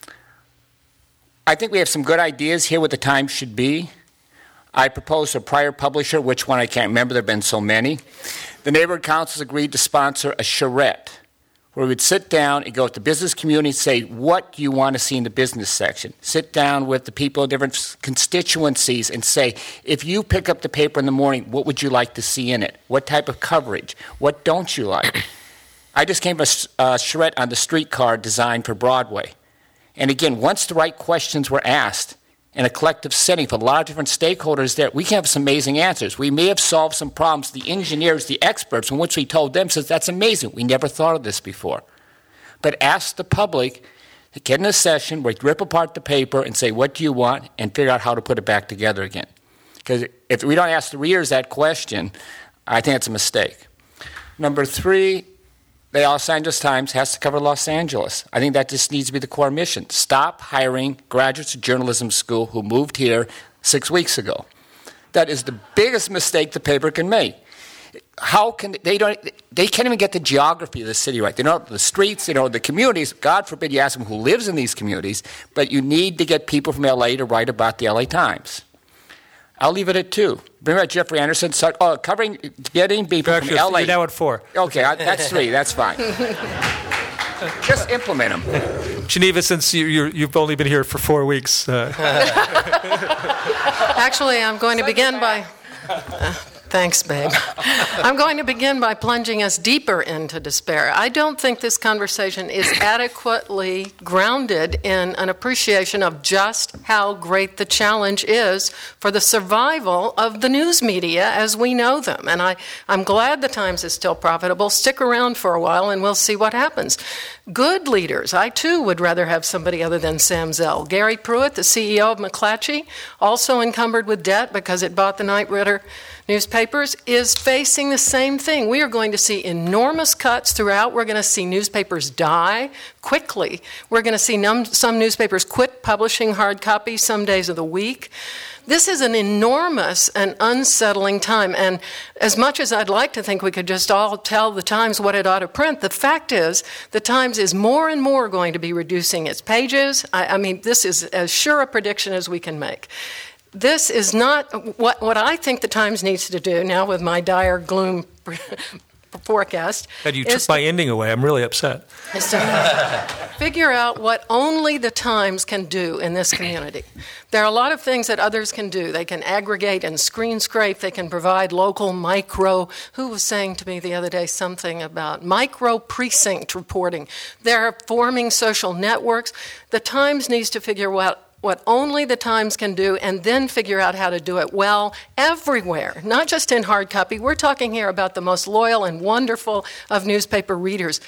I think we have some good ideas here what the Times should be. I proposed a prior publisher, which one I can't remember. There have been so many. The neighborhood councils agreed to sponsor a charrette where we would sit down and go with the business community and say, what do you want to see in the business section? Sit down with the people of different constituencies and say, if you pick up the paper in the morning, what would you like to see in it? What type of coverage? What don't you like? I just came to a charrette on the streetcar designed for Broadway. And again, once the right questions were asked, in a collective setting for a lot of different stakeholders there, we can have some amazing answers. We may have solved some problems. The engineers, the experts, in which we told them, says, that's amazing. We never thought of this before. But ask the public to get in a session where you rip apart the paper and say, what do you want, and figure out how to put it back together again. Because if we don't ask the readers that question, I think it's a mistake. Number three, the Los Angeles Times has to cover Los Angeles. I think that just needs to be the core mission. Stop hiring graduates of journalism school who moved here six weeks ago. That is the biggest mistake the paper can make. How can they don't they can't even get the geography of the city right. They don't know the streets, they don't know the communities. God forbid you ask them who lives in these communities, but you need to get people from L A to write about the L A Times. I'll leave it at two. Bring back Jeffrey Anderson. Start, oh, covering, getting people Actually, from L A. You're now at four. Okay, I, that's three. That's fine. Just implement them. Geneva, since you, you're, you've only been here for four weeks. Uh. Actually, I'm going to begin by... Uh, Thanks, babe. I'm going to begin by plunging us deeper into despair. I don't think this conversation is adequately grounded in an appreciation of just how great the challenge is for the survival of the news media as we know them. And I, I'm glad the Times is still profitable. Stick around for a while and we'll see what happens. Good leaders. I, too, would rather have somebody other than Sam Zell. Gary Pruitt, the C E O of McClatchy, also encumbered with debt because it bought the Knight Ridder newspapers, is facing the same thing. We are going to see enormous cuts throughout. We're going to see newspapers die quickly. We're going to see num- some newspapers quit publishing hard copy some days of the week. This is an enormous and unsettling time. And as much as I'd like to think we could just all tell the Times what it ought to print, the fact is the Times is more and more going to be reducing its pages. I, I mean, this is as sure a prediction as we can make. This is not what, what I think the Times needs to do now with my dire gloom forecast. And you took my to, ending away. I'm really upset. Is to figure out what only the Times can do in this community. There are a lot of things that others can do. They can aggregate and screen scrape. They can provide local micro. Who was saying to me the other day something about micro precinct reporting? They're forming social networks. The Times needs to figure out what only the Times can do, and then figure out how to do it well everywhere, not just in hard copy. We're talking here about the most loyal and wonderful of newspaper readers.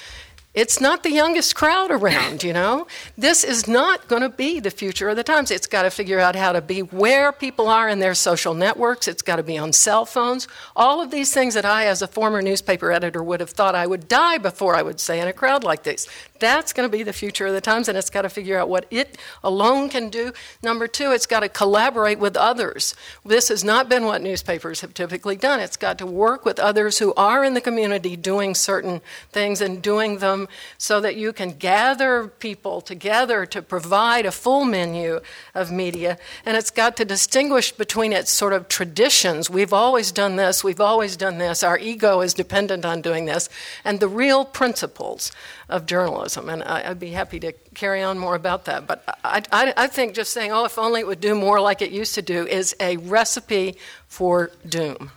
It's not the youngest crowd around, you know. This is not going to be the future of the Times. It's got to figure out how to be where people are in their social networks. It's got to be on cell phones. All of these things that I, as a former newspaper editor, would have thought I would die before I would say in a crowd like this. That's going to be the future of the Times, and it's got to figure out what it alone can do. Number two, it's got to collaborate with others. This has not been what newspapers have typically done. It's got to work with others who are in the community doing certain things and doing them so that you can gather people together to provide a full menu of media. And it's got to distinguish between its sort of traditions. We've always done this, we've always done this, our ego is dependent on doing this, and the real principles of journalism. And I, I'd be happy to carry on more about that. But I, I, I think just saying, oh, if only it would do more like it used to do, is a recipe for doom.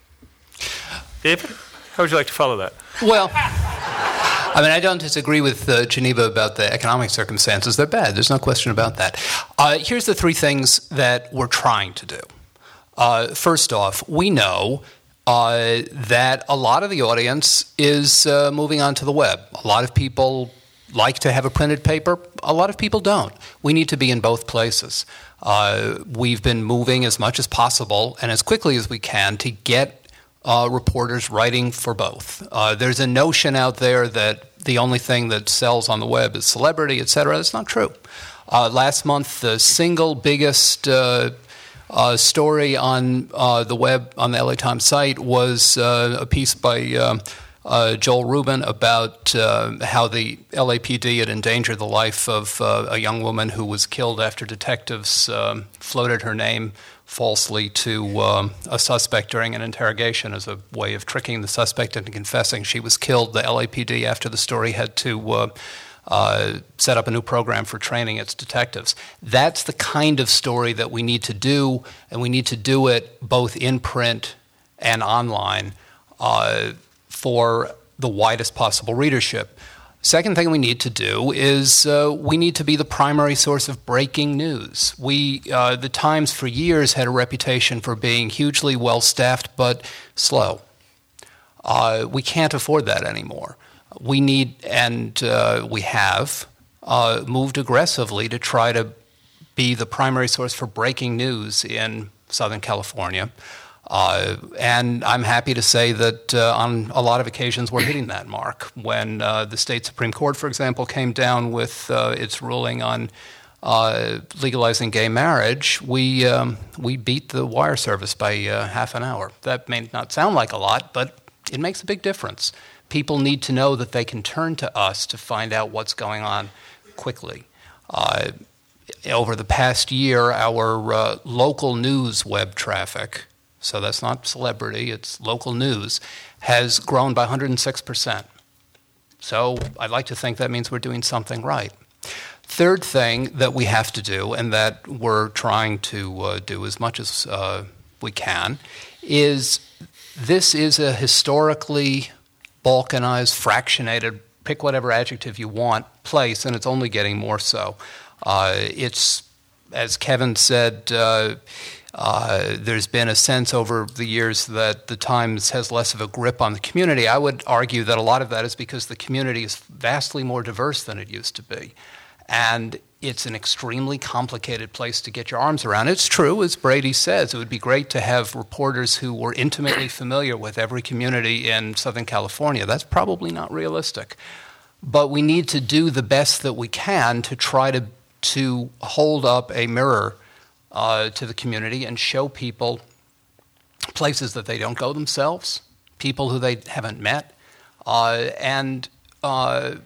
David, how would you like to follow that? Well, I mean, I don't disagree with uh, Geneva about the economic circumstances. They're bad. There's no question about that. Uh, here's the three things that we're trying to do. Uh, first off, we know uh, that a lot of the audience is uh, moving on to the web. A lot of people like to have a printed paper. A lot of people don't. We need to be in both places. Uh, we've been moving as much as possible and as quickly as we can to get Uh, reporters writing for both. Uh, there's a notion out there that the only thing that sells on the web is celebrity, et cetera. It's not true. Uh, last month, the single biggest uh, uh, story on uh, the web, on the L A Times site, was uh, a piece by uh, uh, Joel Rubin about uh, how the L A P D had endangered the life of uh, a young woman who was killed after detectives um, floated her name falsely to um, a suspect during an interrogation as a way of tricking the suspect into confessing she was killed. The L A P D, after the story, had to uh, uh, set up a new program for training its detectives. That's the kind of story that we need to do, and we need to do it both in print and online uh, for the widest possible readership. Second thing we need to do is uh, we need to be the primary source of breaking news. We, uh, the Times for years had a reputation for being hugely well-staffed but slow. Uh, we can't afford that anymore. We need, and uh, we have, uh, moved aggressively to try to be the primary source for breaking news in Southern California. Uh, and I'm happy to say that uh, on a lot of occasions we're hitting that mark. When uh, the state Supreme Court, for example, came down with uh, its ruling on uh, legalizing gay marriage, we um, we beat the wire service by uh, half an hour. That may not sound like a lot, but it makes a big difference. People need to know that they can turn to us to find out what's going on quickly. Uh, over the past year, our uh, local news web traffic, so that's not celebrity, it's local news, has grown by one hundred six percent. So I'd like to think that means we're doing something right. Third thing that we have to do, and that we're trying to uh, do as much as uh, we can, is this is a historically balkanized, fractionated, pick whatever adjective you want, place, and it's only getting more so. Uh, it's, as Kevin said, uh, Uh, there's been a sense over the years that the Times has less of a grip on the community. I would argue that a lot of that is because the community is vastly more diverse than it used to be. And it's an extremely complicated place to get your arms around. It's true, as Brady says, it would be great to have reporters who were intimately familiar with every community in Southern California. That's probably not realistic. But we need to do the best that we can to try to, to hold up a mirror Uh, to the community and show people places that they don't go themselves, people who they haven't met, uh, and uh,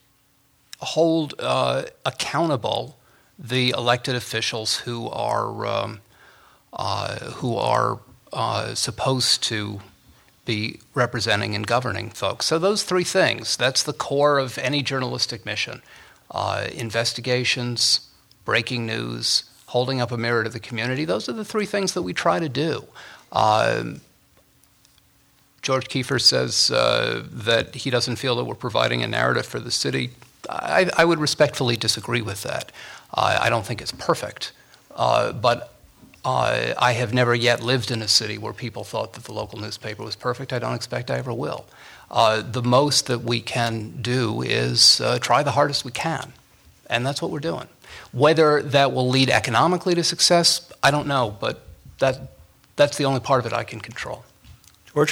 hold uh, accountable the elected officials who are um, uh, who are uh, supposed to be representing and governing folks. So those three things, that's the core of any journalistic mission. Uh, investigations, breaking news, holding up a mirror to the community, those are the three things that we try to do. Um, George Kiefer says uh, that he doesn't feel that we're providing a narrative for the city. I, I would respectfully disagree with that. Uh, I don't think it's perfect, uh, but uh, I have never yet lived in a city where people thought that the local newspaper was perfect. I don't expect I ever will. uh, the most that we can do is uh, try the hardest we can. And that's what we're doing. Whether that will lead economically to success, I don't know, but that that's the only part of it I can control. George?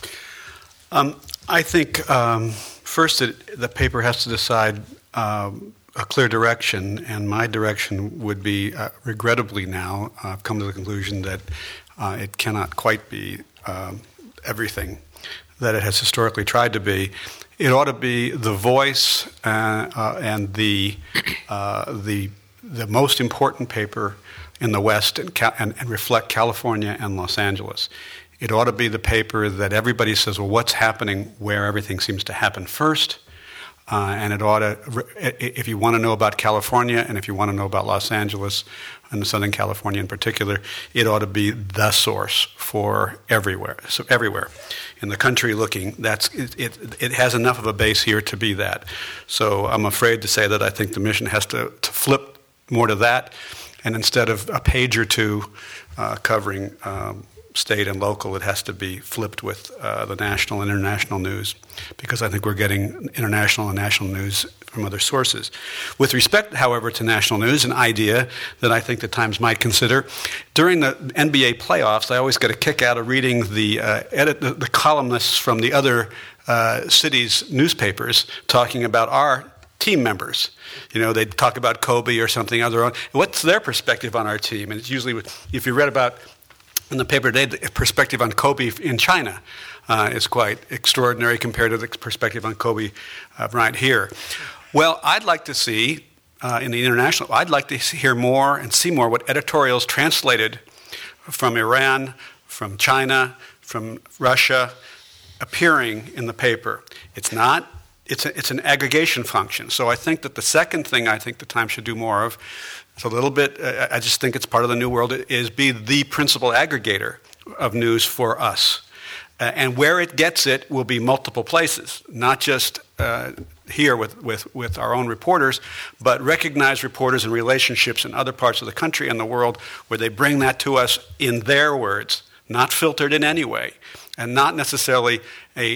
Um, I think um, first it, the paper has to decide um, a clear direction, and my direction would be, uh, regrettably now, I've uh, come to the conclusion that uh, it cannot quite be um, everything that it has historically tried to be. It ought to be the voice uh, uh, and the uh, the the most important paper in the West and, and, and reflect California and Los Angeles. It ought to be the paper that everybody says, well, what's happening where everything seems to happen first? Uh, and it ought to, if you want to know about California and if you want to know about Los Angeles and Southern California in particular, it ought to be the source for everywhere. So everywhere in the country looking, that's it, it, it has enough of a base here to be that. So I'm afraid to say that I think the mission has to, to flip more to that, and instead of a page or two uh, covering um, state and local, it has to be flipped with uh, the national and international news, because I think we're getting international and national news from other sources. With respect, however, to national news, an idea that I think the Times might consider, during the N B A playoffs, I always get a kick out of reading the uh, edit the, the columnists from the other uh, cities' newspapers talking about our team members. You know, they talk about Kobe or something other. What's their perspective on our team? And it's usually, if you read about in the paper today, the perspective on Kobe in China uh, is quite extraordinary compared to the perspective on Kobe uh, right here. Well, I'd like to see, uh, in the international, I'd like to hear more and see more what editorials translated from Iran, from China, from Russia, appearing in the paper. It's not, it's, a, it's an aggregation function. So I think that the second thing I think the Times should do more of, it's a little bit, uh, I just think it's part of the new world, is be the principal aggregator of news for us. Uh, and where it gets it will be multiple places, not just uh, here with, with, with our own reporters, but recognize reporters and relationships in other parts of the country and the world where they bring that to us in their words, not filtered in any way, and not necessarily a,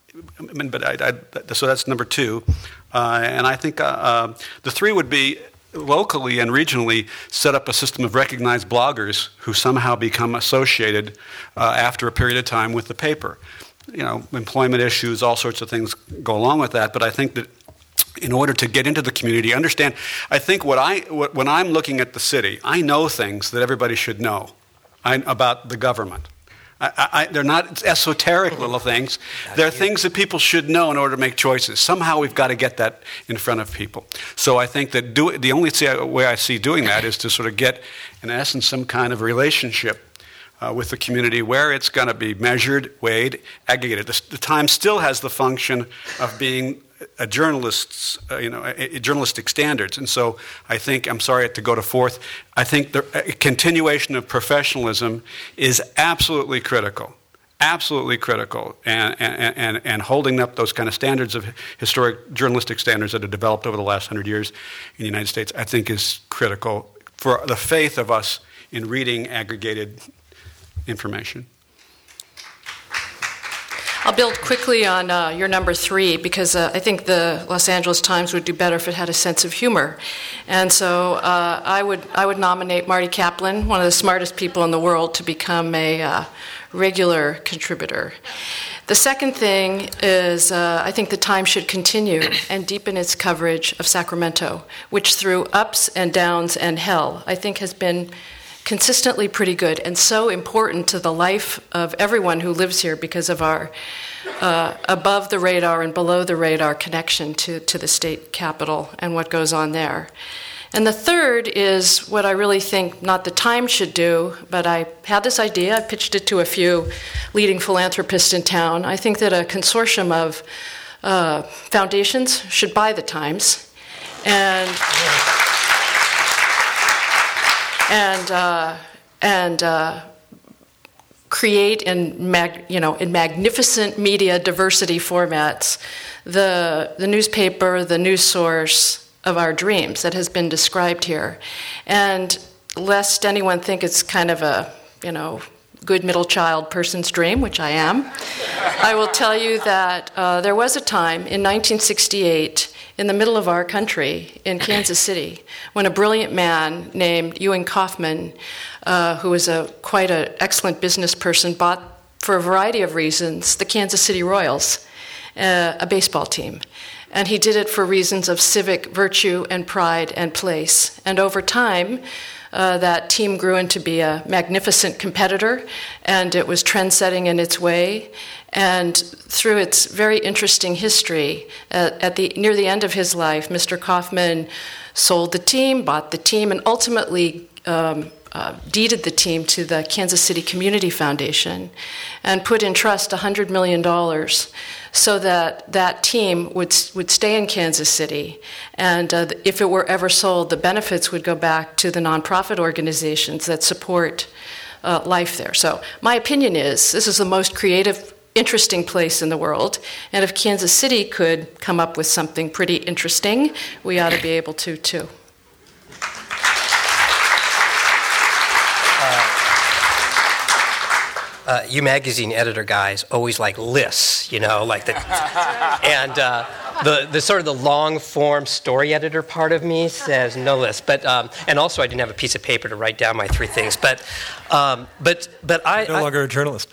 I mean, but I, I, so that's number two. Uh, and I think uh, uh, the three would be locally and regionally set up a system of recognized bloggers who somehow become associated uh, after a period of time with the paper. You know, employment issues, all sorts of things go along with that, but I think that in order to get into the community, understand, I think what I, what, when I'm looking at the city, I know things that everybody should know I, about the government. I, I, they're not esoteric little things. They're things that people should know in order to make choices. Somehow we've got to get that in front of people. So I think that do, the only way I see doing that is to sort of get, in essence, some kind of relationship uh, with the community where it's going to be measured, weighed, aggregated. The, the Times still has the function of being a journalist's, uh, you know, a, a journalistic standards. And so I think, I'm sorry to go to fourth, I think the a continuation of professionalism is absolutely critical, absolutely critical. And, and, and, and holding up those kind of standards of historic journalistic standards that have developed over the last hundred years in the United States, I think is critical for the faith of us in reading aggregated information. I'll build quickly on uh, your number three, because uh, I think the Los Angeles Times would do better if it had a sense of humor. And so uh, I would I would nominate Marty Kaplan, one of the smartest people in the world, to become a uh, regular contributor. The second thing is uh, I think the Times should continue and deepen its coverage of Sacramento, which through ups and downs and hell, I think has been consistently pretty good and so important to the life of everyone who lives here because of our uh, above the radar and below the radar connection to, to the state capital and what goes on there. And the third is what I really think not the Times should do, but I had this idea, I pitched it to a few leading philanthropists in town. I think that a consortium of uh, foundations should buy the Times and and uh, and uh, create in mag, you know in magnificent media diversity formats the the newspaper, the news source of our dreams that has been described here, and lest anyone think it's kind of a you know good middle child person's dream, which I am, I will tell you that uh, there was a time in nineteen sixty-eight in the middle of our country in Kansas City when a brilliant man named Ewing Kauffman, uh, who was a quite an excellent business person, bought, for a variety of reasons, the Kansas City Royals, uh, a baseball team. And he did it for reasons of civic virtue and pride and place. And over time, uh, that team grew into be a magnificent competitor, and it was trend-setting in its way. And through its very interesting history, uh, at the near the end of his life, Mister Kauffman sold the team, bought the team, and ultimately um, uh, deeded the team to the Kansas City Community Foundation and put in trust one hundred million dollars so that that team would would stay in Kansas City. And uh, if it were ever sold, the benefits would go back to the nonprofit organizations that support uh, life there. So my opinion is this is the most creative, interesting place in the world. And if Kansas City could come up with something pretty interesting, we ought to be able to, too. Uh, you magazine editor guys always like lists, you know, like the, and uh, the the sort of the long form story editor part of me says no list. But um, and also I didn't have a piece of paper to write down my three things. But um, but but I no I, longer a journalist.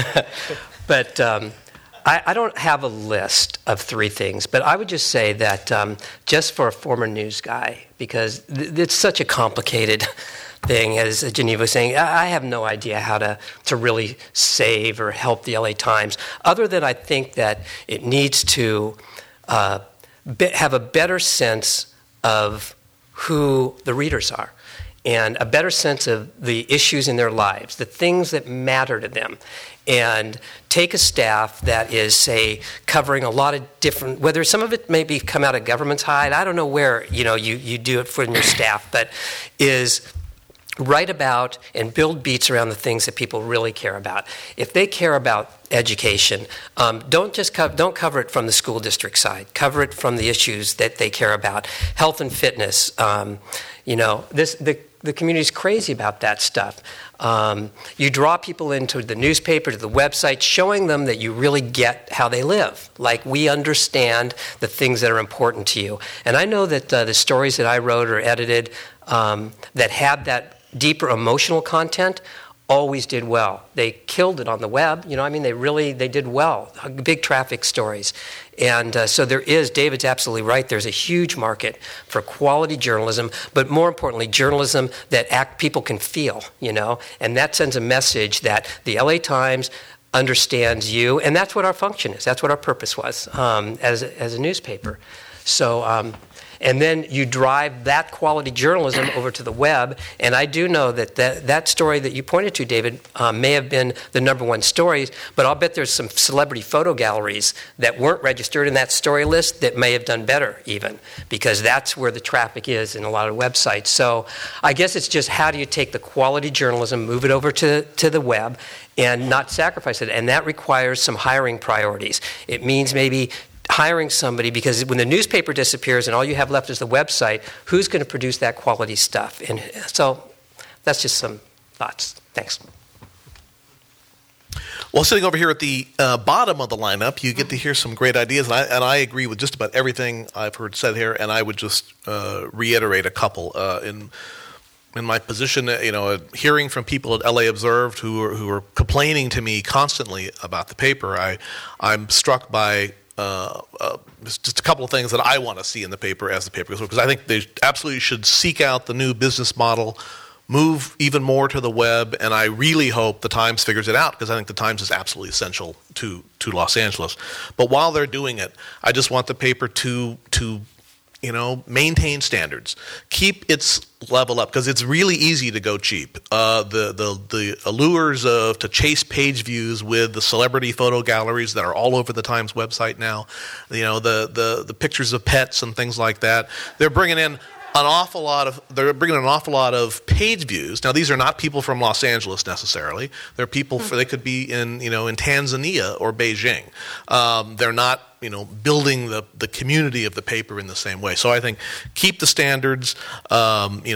But um, I, I don't have a list of three things. But I would just say that um, just for a former news guy, because th- it's such a complicated thing, as Geneva was saying, I have no idea how to, to really save or help the L A Times, other than I think that it needs to uh, be, have a better sense of who the readers are and a better sense of the issues in their lives, the things that matter to them, and take a staff that is, say, covering a lot of different, whether some of it may be come out of government's hide, I don't know where, you know, you, you do it for your staff, but is write about and build beats around the things that people really care about. If they care about education, um, don't just co- don't cover it from the school district side. Cover it from the issues that they care about. Health and fitness. Um, you know, this the the community's crazy about that stuff. Um, you draw people into the newspaper, to the website, showing them that you really get how they live. Like, we understand the things that are important to you. And I know that uh, the stories that I wrote or edited um, that had that deeper emotional content always did well. They killed it on the web. You know, I mean, they really, they did well. Big traffic stories. And uh, so there is, David's absolutely right, there's a huge market for quality journalism, but more importantly, journalism that act people can feel, you know, and that sends a message that the L A Times understands you, and that's what our function is. That's what our purpose was um, as, as a newspaper. So, um, and then you drive that quality journalism over to the web. And I do know that that, that story that you pointed to, David, um, may have been the number one story, but I'll bet there's some celebrity photo galleries that weren't registered in that story list that may have done better even, because that's where the traffic is in a lot of websites. So I guess it's just how do you take the quality journalism, move it over to, to the web, and not sacrifice it. And that requires some hiring priorities. It means maybe hiring somebody, because when the newspaper disappears and all you have left is the website, who's going to produce that quality stuff? And so that's just some thoughts. Thanks. Well, sitting over here at the uh, bottom of the lineup, you get to hear some great ideas, and I, and I agree with just about everything I've heard said here, and I would just uh, reiterate a couple. Uh, in in my position, you know, hearing from people at L A Observed who are, who are complaining to me constantly about the paper, I I'm struck by Uh, uh, just a couple of things that I want to see in the paper as the paper goes, because I think they absolutely should seek out the new business model, move even more to the web, and I really hope the Times figures it out, because I think the Times is absolutely essential to, to Los Angeles. But while they're doing it, I just want the paper to to you know maintain standards, keep its level up, because it's really easy to go cheap. Uh, the the the allures of to chase page views with the celebrity photo galleries that are all over the Times website now, you know the the the pictures of pets and things like that. They're bringing in an awful lot of they're bringing an awful lot of page views. Now, these are not people from Los Angeles necessarily. They're people for they could be in you know in Tanzania or Beijing. Um, they're not you know building the the community of the paper in the same way. So I think keep the standards. Um, you know.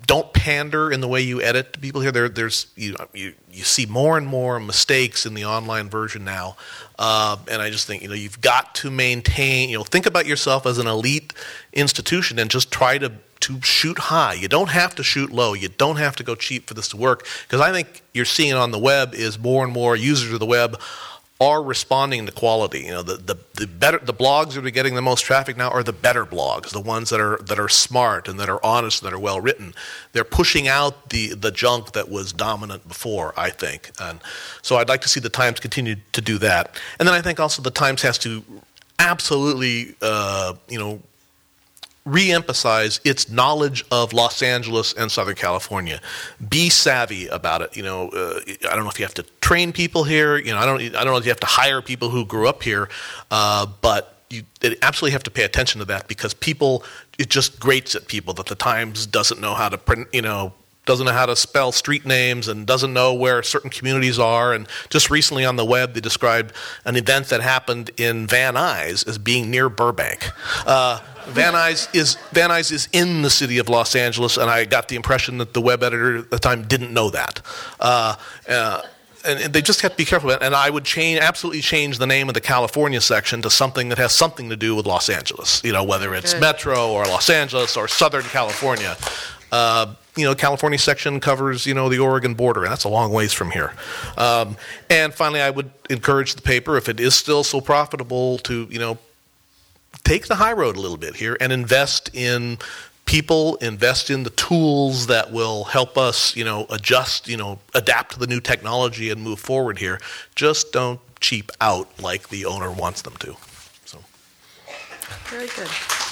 don't pander in the way you edit to people here. There, there's you, you you see more and more mistakes in the online version now, uh, and I just think you know you've got to maintain. You know, think about yourself as an elite institution and just try to to shoot high. You don't have to shoot low. You don't have to go cheap for this to work. Because I think you're seeing it on the web is more and more users of the web are responding to quality. You know, the, the, the better the blogs that are getting the most traffic now are the better blogs, the ones that are that are smart and that are honest and that are well written. They're pushing out the the junk that was dominant before, I think. And so I'd like to see the Times continue to do that. And then I think also the Times has to absolutely uh, you know re-emphasize its knowledge of Los Angeles and Southern California. Be savvy about it. You know, uh, I don't know if you have to train people here. You know, I don't. I don't know if you have to hire people who grew up here, uh, but you they absolutely have to pay attention to that because people. It just grates at people that the Times doesn't know how to print. You know. Doesn't know how to spell street names and doesn't know where certain communities are. And just recently on the web, they described an event that happened in Van Nuys as being near Burbank. Uh, Van Nuys is Van Nuys is in the city of Los Angeles, and I got the impression that the web editor at the time didn't know that. Uh, uh, and, and they just have to be careful. And I would change, absolutely change the name of the California section to something that has something to do with Los Angeles. You know, whether it's Good. Metro or Los Angeles or Southern California. Uh, you know, California section covers, you know, the Oregon border, and that's a long ways from here. Um, and finally, I would encourage the paper, if it is still so profitable, to, you know, take the high road a little bit here and invest in people, invest in the tools that will help us, you know, adjust, you know, adapt to the new technology and move forward here. Just don't cheap out like the owner wants them to. So, Very good.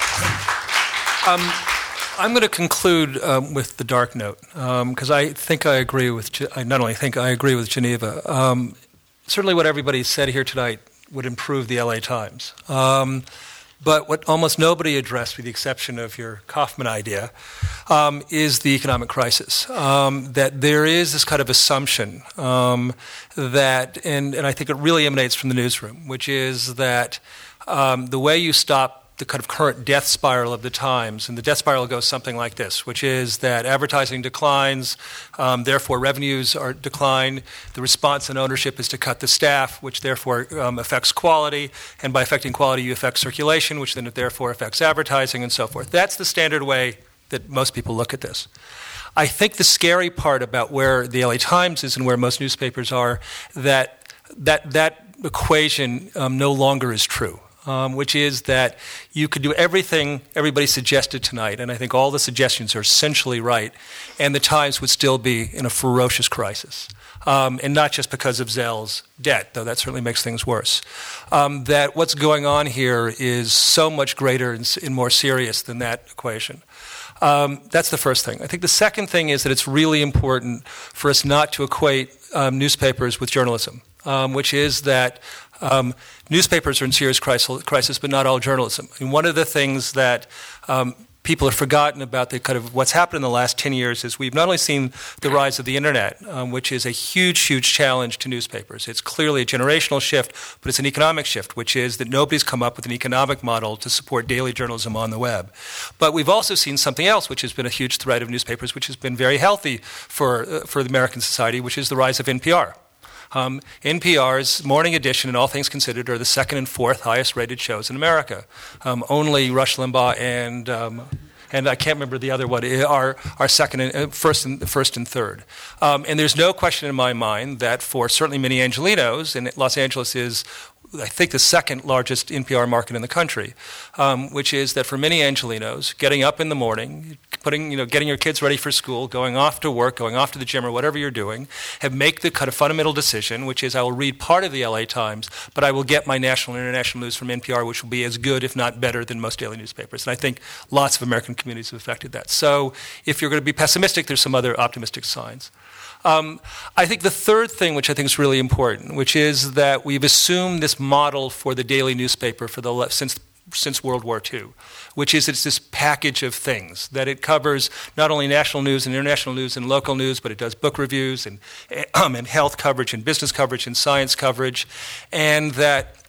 Um, I'm going to conclude um, with the dark note because um, I think I agree with. I not only think I agree with Geneva. Um, certainly, what everybody said here tonight would improve the L A Times. Um, but what almost nobody addressed, with the exception of your Kaufman idea, um, is the economic crisis. Um, that there is this kind of assumption um, that, and, and I think it really emanates from the newsroom, which is that um, the way you stop the kind of current death spiral of the Times, and the death spiral goes something like this, which is that advertising declines, um, therefore revenues are decline. The response in ownership is to cut the staff, which therefore um, affects quality, and by affecting quality you affect circulation, which then therefore affects advertising and so forth. That's the standard way that most people look at this. I think the scary part about where the L A Times is and where most newspapers are, that that, that equation um, no longer is true. Um, which is that you could do everything everybody suggested tonight, and I think all the suggestions are essentially right, and the Times would still be in a ferocious crisis. Um, and not just because of Zell's debt, though that certainly makes things worse. Um, that what's going on here is so much greater and, and more serious than that equation. Um, that's the first thing. I think the second thing is that it's really important for us not to equate um, newspapers with journalism, um, which is that Um, newspapers are in serious crisis, but not all journalism. And one of the things that um, people have forgotten about the kind of what's happened in the last ten years is we've not only seen the rise of the internet, um, which is a huge, huge challenge to newspapers. It's clearly a generational shift, but it's an economic shift, which is that nobody's come up with an economic model to support daily journalism on the web. But we've also seen something else, which has been a huge threat of newspapers, which has been very healthy for uh, for the American society, which is the rise of N P R. Um, N P R's Morning Edition and All Things Considered are the second and fourth highest rated shows in America. Um, only Rush Limbaugh and um, and I can't remember the other one are are second and first and first and third. Um, and there's no question in my mind that for certainly many Angelinos, and Los Angeles is, I think, the second largest N P R market in the country, um, which is that for many Angelinos, getting up in the morning, putting, you know, getting your kids ready for school, going off to work, going off to the gym or whatever you're doing, have make the kind of fundamental decision, which is I will read part of the L A Times, but I will get my national and international news from N P R, which will be as good, if not better, than most daily newspapers. And I think lots of American communities have affected that. So if you're going to be pessimistic, there's some other optimistic signs. Um, I think the third thing, which I think is really important, which is that we've assumed this model for the daily newspaper for the left since since World War Two, which is it's this package of things, that it covers not only national news and international news and local news, but it does book reviews and, um, and health coverage and business coverage and science coverage, and that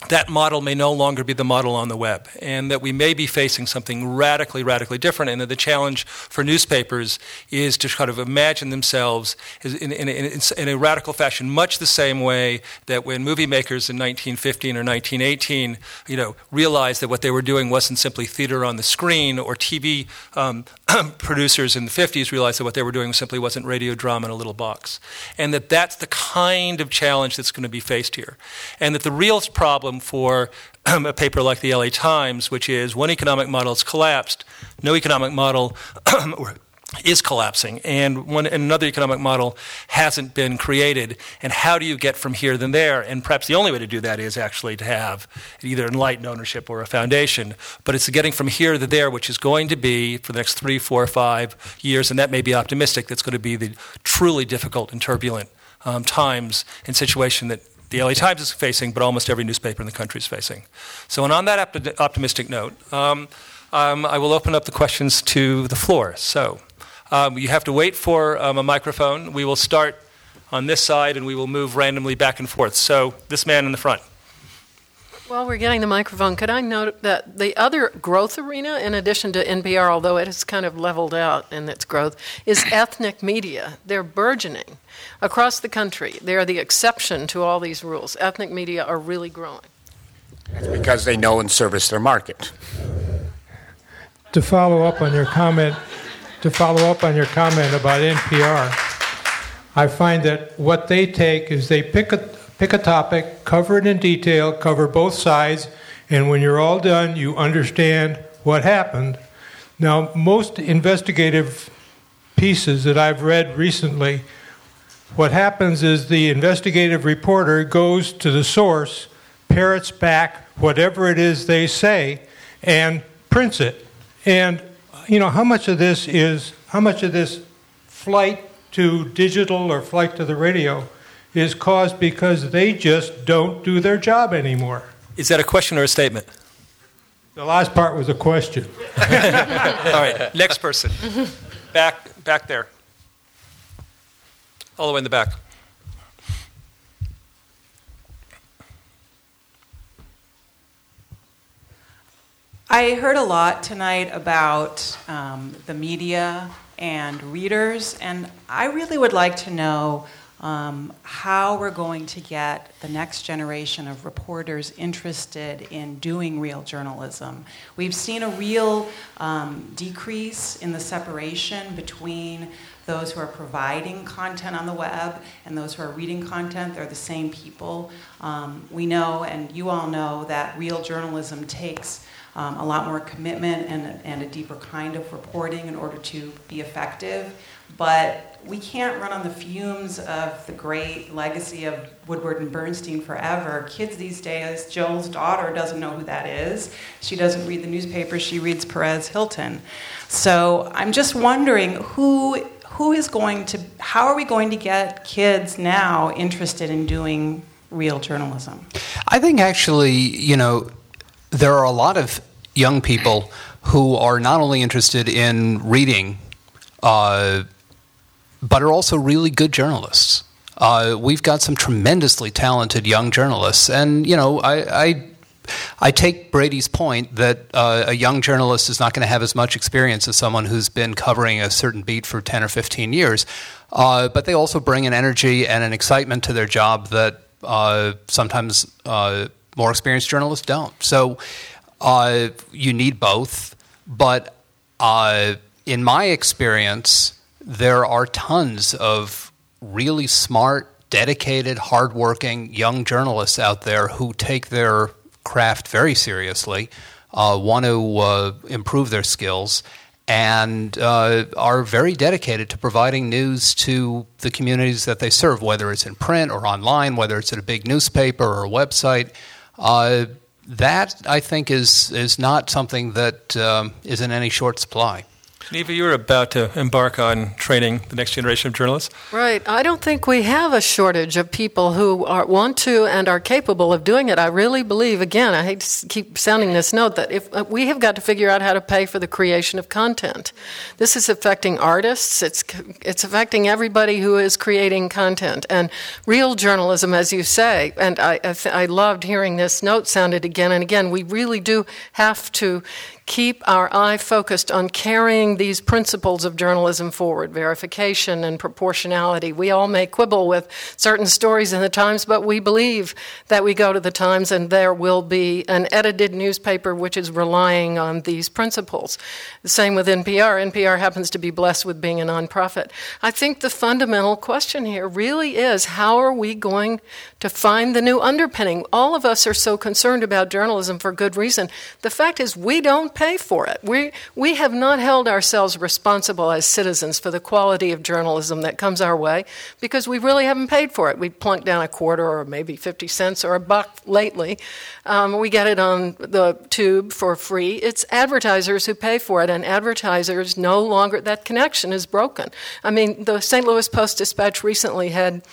that model may no longer be the model on the web, and that we may be facing something radically, radically different, and that the challenge for newspapers is to kind of imagine themselves in, in, in, in a radical fashion, much the same way that when movie makers in nineteen fifteen or nineteen eighteen, you know, realized that what they were doing wasn't simply theater on the screen, or T V um, producers in the fifties realized that what they were doing simply wasn't radio drama in a little box, and that that's the kind of challenge that's going to be faced here, and that the real problem for a paper like the L A Times, which is one economic model has collapsed, no economic model is collapsing, and one another economic model hasn't been created, and how do you get from here to there? And perhaps the only way to do that is actually to have either enlightened ownership or a foundation, but it's the getting from here to there, which is going to be, for the next three, four, five years, and that may be optimistic, that's going to be the truly difficult and turbulent um, times and situation that the L A Times is facing, but almost every newspaper in the country is facing. So, and on that op- optimistic note, um, um, I will open up the questions to the floor. So, um, you have to wait for um, a microphone. We will start on this side, and we will move randomly back and forth. So, this man in the front. While we're getting the microphone, could I note that the other growth arena, in addition to N P R, although it has kind of leveled out in its growth, is ethnic media. They're burgeoning across the country. They're the exception to all these rules. Ethnic media are really growing. That's because they know and service their market. To follow up on your comment, to follow up on your comment about N P R, I find that what they take is they pick a Pick a topic, cover it in detail, cover both sides, and when you're all done, you understand what happened. Now, most investigative pieces that I've read recently, what happens is the investigative reporter goes to the source, parrots back whatever it is they say, and prints it. And, you know, how much of this is, how much of this flight to digital or flight to the radio is caused because they just don't do their job anymore? Is that a question or a statement? The last part was a question. All right, next person. Back, back there. All the way in the back. I heard a lot tonight about um, the media and readers, and I really would like to know Um, how we're going to get the next generation of reporters interested in doing real journalism. We've seen a real um, decrease in the separation between those who are providing content on the web and those who are reading content. They're the same people. Um, we know, and you all know, that real journalism takes um, a lot more commitment and, and a deeper kind of reporting in order to be effective. But we can't run on the fumes of the great legacy of Woodward and Bernstein forever. Kids these days, Joel's daughter doesn't know who that is. She doesn't read the newspaper, she reads Perez Hilton. So I'm just wondering who who is going to, how are we going to get kids now interested in doing real journalism? I think actually, you know, there are a lot of young people who are not only interested in reading, uh, but are also really good journalists. Uh, we've got some tremendously talented young journalists, and you know, I I, I take Brady's point that uh, a young journalist is not going to have as much experience as someone who's been covering a certain beat for ten or fifteen years, uh, but they also bring an energy and an excitement to their job that uh, sometimes uh, more experienced journalists don't. So uh, you need both, but uh, in my experience, there are tons of really smart, dedicated, hardworking young journalists out there who take their craft very seriously, uh, want to uh, improve their skills, and uh, are very dedicated to providing news to the communities that they serve, whether it's in print or online, whether it's at a big newspaper or a website. Uh, that, I think, is is not something that um, is in any short supply. Neva, you're about to embark on training the next generation of journalists. Right. I don't think we have a shortage of people who are, want to and are capable of doing it. I really believe, again, I hate to keep sounding this note, that if uh, we have got to figure out how to pay for the creation of content. This is affecting artists. It's it's affecting everybody who is creating content. And real journalism, as you say, and I, I, th- I loved hearing this note sounded again and again, we really do have to keep our eye focused on carrying these principles of journalism forward, verification and proportionality. We all may quibble with certain stories in the Times, but we believe that we go to the Times and there will be an edited newspaper which is relying on these principles. The same with N P R. N P R happens to be blessed with being a nonprofit. I think the fundamental question here really is, how are we going to find the new underpinning? All of us are so concerned about journalism for good reason. The fact is, we don't pay for it. We we have not held ourselves responsible as citizens for the quality of journalism that comes our way because we really haven't paid for it. We plunk down a quarter or maybe fifty cents or a buck lately. Um, we get it on the tube for free. It's advertisers who pay for it, and advertisers no longer, that connection is broken. I mean, the Saint Louis Post-Dispatch recently had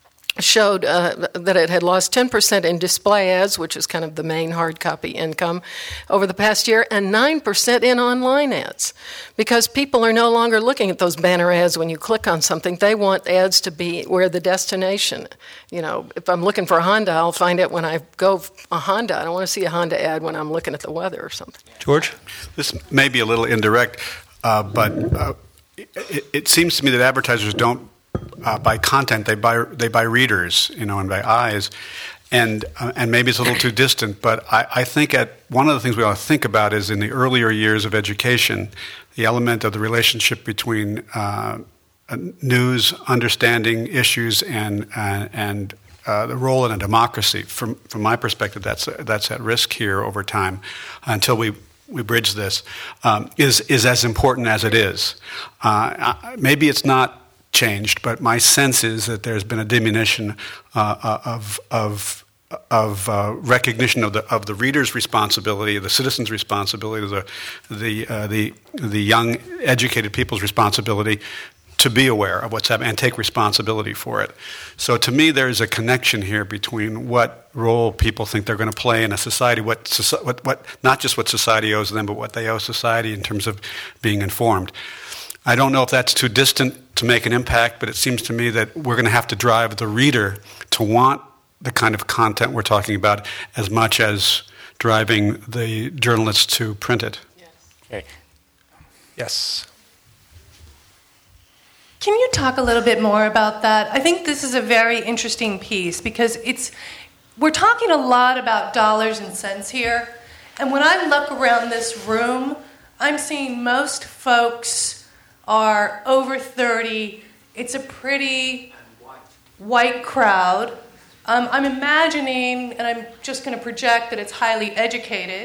showed uh, that it had lost ten percent in display ads, which is kind of the main hard copy income, over the past year, and nine percent in online ads, because people are no longer looking at those banner ads when you click on something. They want ads to be where the destination. You know, if I'm looking for a Honda, I'll find it when I go a Honda. I don't want to see a Honda ad when I'm looking at the weather or something. George? This may be a little indirect, uh, but uh, it, it seems to me that advertisers don't Uh, buy content, they buy they buy readers, you know, and buy eyes, and uh, and maybe it's a little too distant, but I, I think at one of the things we ought to think about is in the earlier years of education, the element of the relationship between uh, news, understanding issues, and uh, and uh, the role in a democracy. From from my perspective, that's that's at risk here over time, until we. we bridge this, um, is is as important as it is. Uh, maybe it's not changed, but my sense is that there's been a diminution uh, of of of uh, recognition of the of the reader's responsibility, the citizen's responsibility, the the uh, the the young educated people's responsibility to be aware of what's happening and take responsibility for it. So to me, there is a connection here between what role people think they're going to play in a society, what, what what not just what society owes them, but what they owe society in terms of being informed. I don't know if that's too distant to make an impact, but it seems to me that we're going to have to drive the reader to want the kind of content we're talking about as much as driving the journalists to print it. Yes. Okay. Yes. Can you talk a little bit more about that? I think this is a very interesting piece because it's we're talking a lot about dollars and cents here, and when I look around this room, I'm seeing most folks are over thirty. It's a pretty white crowd. Um, I'm imagining, and I'm just going to project that it's highly educated.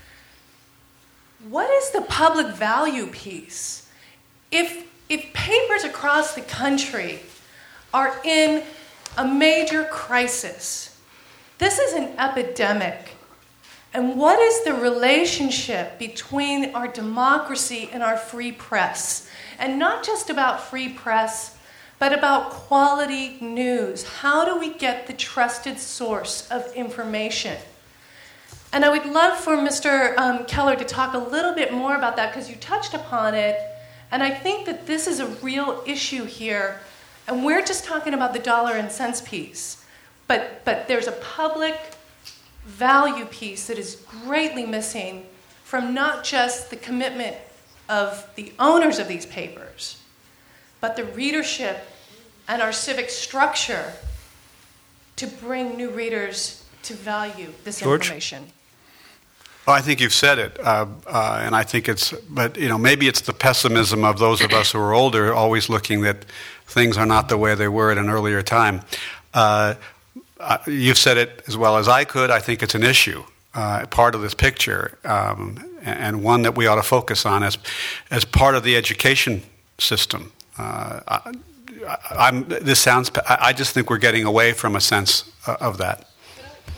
What is the public value piece? If if papers across the country are in a major crisis, this is an epidemic. And what is the relationship between our democracy and our free press? And not just about free press, but about quality news. How do we get the trusted source of information? And I would love for Mister Um, Keller to talk a little bit more about that, because you touched upon it. And I think that this is a real issue here. And we're just talking about the dollar and cents piece. But, but there's a public value piece that is greatly missing from not just the commitment of the owners of these papers, but the readership and our civic structure to bring new readers to value this George? information. Well, I think you've said it, uh, uh, and I think it's, but you know, maybe it's the pessimism of those of us who are older, always looking that things are not the way they were at an earlier time. Uh, Uh, you've said it as well as I could. I think it's an issue, uh, part of this picture, um, and one that we ought to focus on as as part of the education system. Uh, I, I'm, this sounds. I just think we're getting away from a sense of that.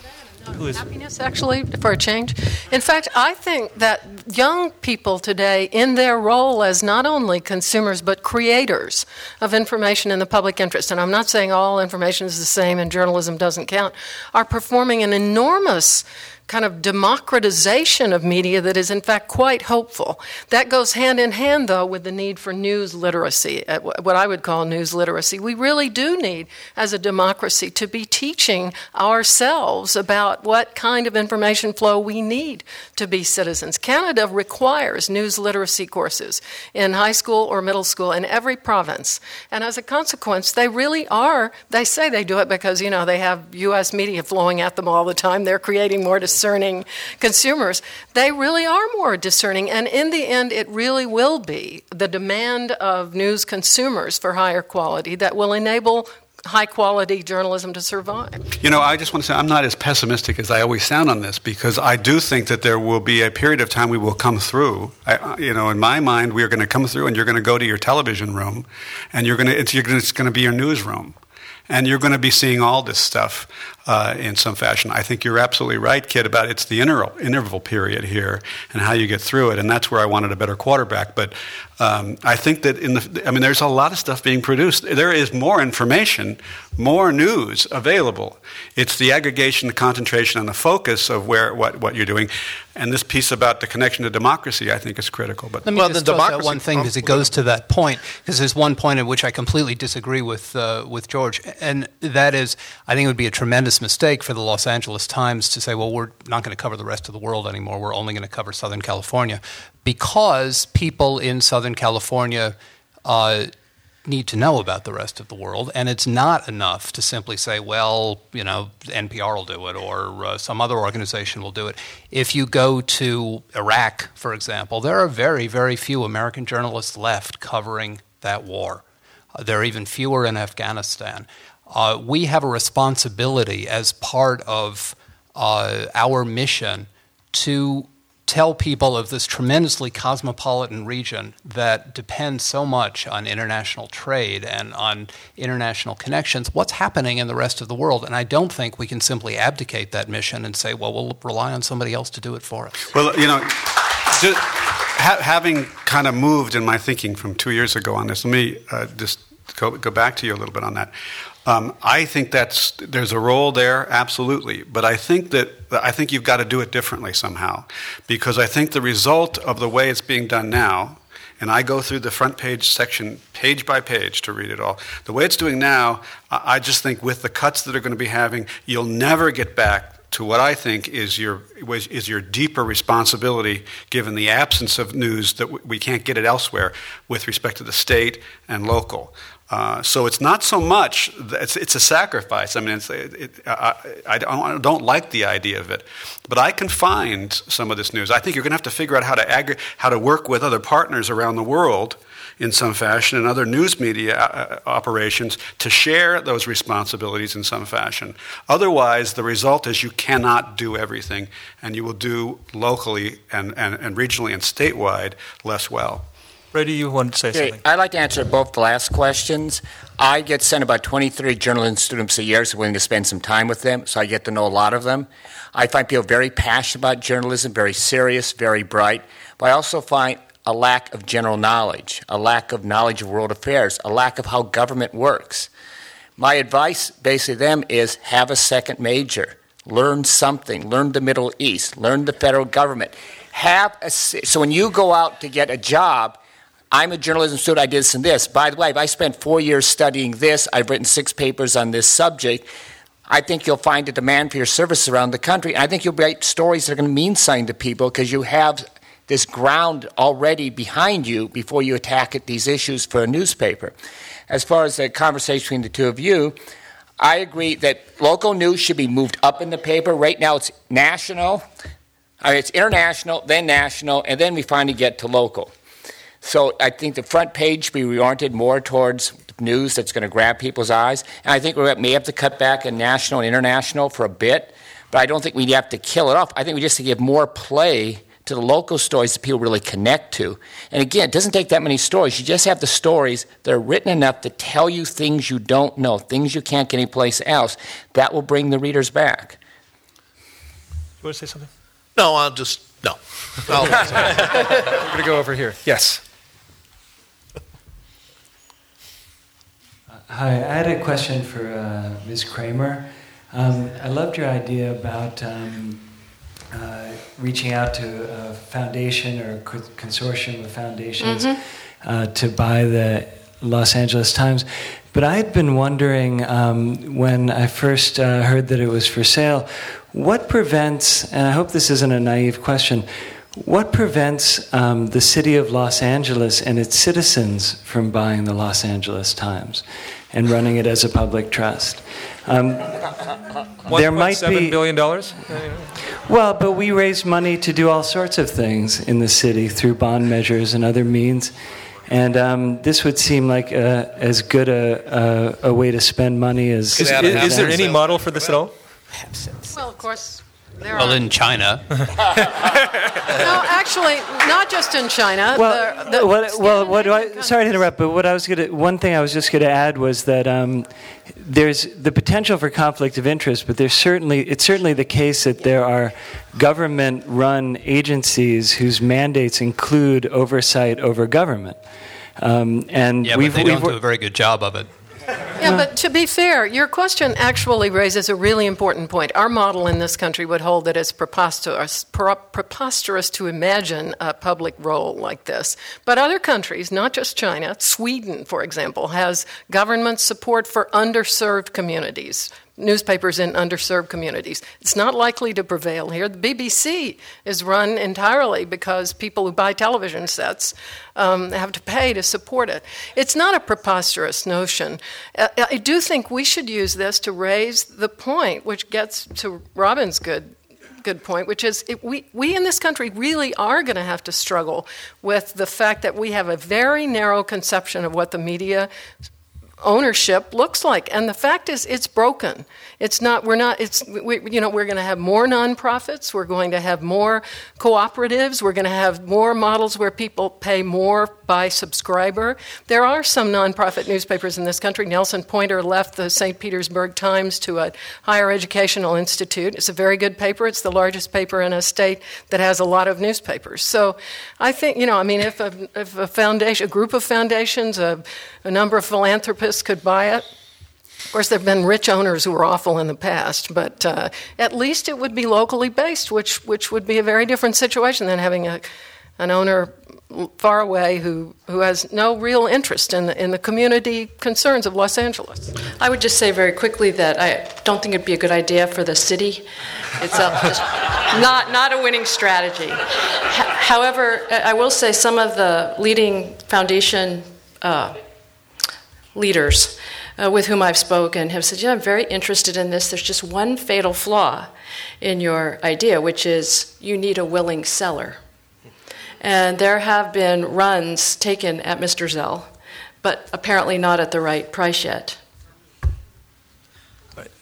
Who is happiness, actually, for a change. In fact, I think that young people today, in their role as not only consumers but creators of information in the public interest, and I'm not saying all information is the same and journalism doesn't count, are performing an enormous kind of democratization of media that is in fact quite hopeful. That goes hand in hand, though, with the need for news literacy, what I would call news literacy. We really do need, as a democracy, to be teaching ourselves about what kind of information flow we need to be citizens. Canada requires news literacy courses in high school or middle school in every province. And as a consequence, they really are, they say they do it because, you know, they have U S media flowing at them all the time. They're creating more discerning consumers. They really are more discerning, and in the end, it really will be the demand of news consumers for higher quality that will enable high-quality journalism to survive. You know, I just want to say I'm not as pessimistic as I always sound on this, because I do think that there will be a period of time we will come through. I, you know, in my mind, we are going to come through, and you're going to go to your television room, and you're going to it's, you're going to, it's going to be your newsroom. And you're going to be seeing all this stuff uh, in some fashion. I think you're absolutely right, Kid, about it's the interval, interval period here and how you get through it. And that's where I wanted a better quarterback. But um, I think that in the, I mean, there's a lot of stuff being produced. There is more information, more news available. It's the aggregation, the concentration, and the focus of where what, what you're doing. And this piece about the connection to democracy, I think, is critical. But let me well, just toss out one thing, because it goes to that point. Because there's one point in which I completely disagree with uh, with George, and that is, I think it would be a tremendous mistake for the Los Angeles Times to say, well, we're not going to cover the rest of the world anymore. We're only going to cover Southern California, because people in Southern California uh, need to know about the rest of the world, and it's not enough to simply say, well, you know, N P R will do it, or uh, some other organization will do it. If you go to Iraq, for example, there are very, very few American journalists left covering that war. Uh, there are even fewer in Afghanistan. Uh, we have a responsibility as part of uh, our mission to tell people of this tremendously cosmopolitan region that depends so much on international trade and on international connections, what's happening in the rest of the world. And I don't think we can simply abdicate that mission and say, well, we'll rely on somebody else to do it for us. Well, you know, just ha- having kind of moved in my thinking from two years ago on this, let me uh, just go, go back to you a little bit on that. Um, I think that's there's a role there, absolutely, but I think that I think you've got to do it differently somehow, because I think the result of the way it's being done now, and I go through the front page section page by page to read it all. The way it's doing now, I just think with the cuts that are going to be having, you'll never get back to what I think is your is your deeper responsibility, given the absence of news that we can't get it elsewhere with respect to the state and local. Uh, so it's not so much, it's, it's a sacrifice. I mean, it's, it, it, I, I, don't, I don't like the idea of it. But I can find some of this news. I think you're going to have to figure out how to aggr- how to work with other partners around the world in some fashion and other news media uh, operations to share those responsibilities in some fashion. Otherwise, the result is you cannot do everything, and you will do locally and, and, and regionally and statewide less well. Brady, you wanted to say okay, something? I'd like to answer both the last questions. I get sent about twenty-three journalism students a year, so I'm willing to spend some time with them, so I get to know a lot of them. I find people very passionate about journalism, very serious, very bright, but I also find a lack of general knowledge, a lack of knowledge of world affairs, a lack of how government works. My advice basically to them is have a second major. Learn something. Learn the Middle East. Learn the federal government. Have a, so when you go out to get a job, I'm a journalism student, I did this and this. By the way, if I spent four years studying this, I've written six papers on this subject, I think you'll find a demand for your services around the country. And I think you'll write stories that are going to mean something to people because you have this ground already behind you before you attack at these issues for a newspaper. As far as the conversation between the two of you, I agree that local news should be moved up in the paper. Right now it's national, I mean, it's international, then national, and then we finally get to local. So I think the front page should be reoriented more towards news that's going to grab people's eyes. And I think we may have to cut back in national and international for a bit, but I don't think we have to kill it off. I think we just have to give more play to the local stories that people really connect to. And again, it doesn't take that many stories. You just have the stories that are written enough to tell you things you don't know, things you can't get anyplace else. That will bring the readers back. want to say something? No, I'll just, no. I'll We're going to go over here. Yes. Hi, I had a question for uh, Miz Kramer. Um, I loved your idea about um, uh, reaching out to a foundation or a consortium of foundations mm-hmm. uh, to buy the Los Angeles Times. But I had been wondering um, when I first uh, heard that it was for sale, what prevents, and I hope this isn't a naive question, what prevents um, the city of Los Angeles and its citizens from buying the Los Angeles Times and running it as a public trust? Um, there might be seven billion dollars. Well, but we raise money to do all sorts of things in the city through bond measures and other means, and um, this would seem like a, as good a, a, a way to spend money as. Is, is, is there any model for this at all? Well, of course. There well, are. in China. No, actually, not just in China. Well, the, the what, well, what do I? Sorry to interrupt, but what I was going to, one thing I was just going to add was that um, there's the potential for conflict of interest, but there's certainly it's certainly the case that there are government-run agencies whose mandates include oversight over government, um, and yeah, we've, but they we've, don't do a very good job of it. Yeah, but to be fair, your question actually raises a really important point. Our model in this country would hold that it's preposterous, preposterous to imagine a public role like this. But other countries, not just China, Sweden, for example, has government support for underserved communities, newspapers in underserved communities. It's not likely to prevail here. The B B C is run entirely because people who buy television sets um, have to pay to support it. It's not a preposterous notion. Uh, I do think we should use this to raise the point, which gets to Robin's good good point, which is it, we, we in this country really are going to have to struggle with the fact that we have a very narrow conception of what the media ownership looks like, and the fact is it's broken. It's not we're not it's we, you know we're going to have more nonprofits, we're going to have more cooperatives, we're going to have more models where people pay more by subscriber. There are some nonprofit newspapers in this country. Nelson Pointer left the Saint Petersburg Times to a higher educational institute. It's a very good paper. It's the largest paper in a state that has a lot of newspapers. So I think, you know, I mean, if a, if a foundation, a group of foundations, a, a number of philanthropists could buy it. Of course, there have been rich owners who were awful in the past, but uh, at least it would be locally based, which which would be a very different situation than having a, an owner far away who, who has no real interest in the, in the community concerns of Los Angeles. I would just say very quickly that I don't think it'd be a good idea for the city. It's a, not, not a winning strategy. H- however, I will say some of the leading foundation uh, leaders uh, with whom I've spoken have said, you know, I'm very interested in this. There's just one fatal flaw in your idea, which is you need a willing seller. And there have been runs taken at Mister Zell, but apparently not at the right price yet. Right.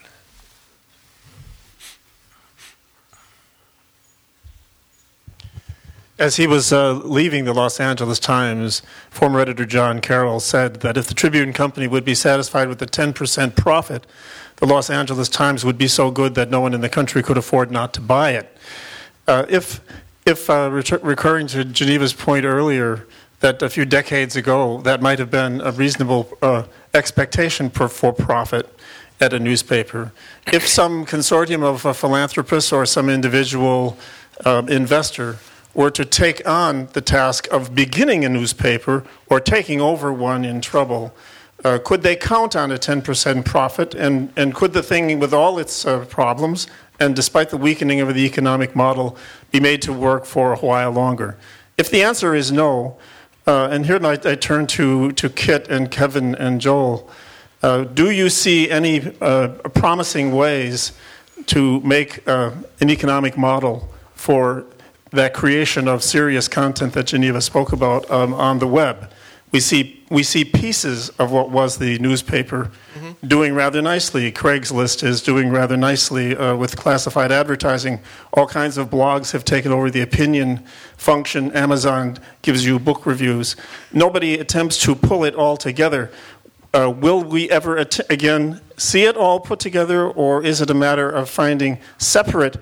As he was uh, leaving the Los Angeles Times, former editor John Carroll said that if the Tribune Company would be satisfied with the ten percent profit, the Los Angeles Times would be so good that no one in the country could afford not to buy it. Uh, if If uh, ret- recurring to Geneva's point earlier, that a few decades ago that might have been a reasonable uh, expectation per, for profit at a newspaper, if some consortium of uh, philanthropists or some individual uh, investor were to take on the task of beginning a newspaper or taking over one in trouble, uh, could they count on a ten percent profit? And, and could the thing, with all its uh, problems, and despite the weakening of the economic model, be made to work for a while longer? If the answer is no, uh, and here I, I turn to, to Kit and Kevin and Joel, uh, do you see any uh, promising ways to make uh, an economic model for that creation of serious content that Geneva spoke about um, on the web? We see we see pieces of what was the newspaper mm-hmm. doing rather nicely. Craigslist is doing rather nicely uh, with classified advertising. All kinds of blogs have taken over the opinion function. Amazon gives you book reviews. Nobody attempts to pull it all together. Uh, will we ever, at- again, see it all put together, or is it a matter of finding separate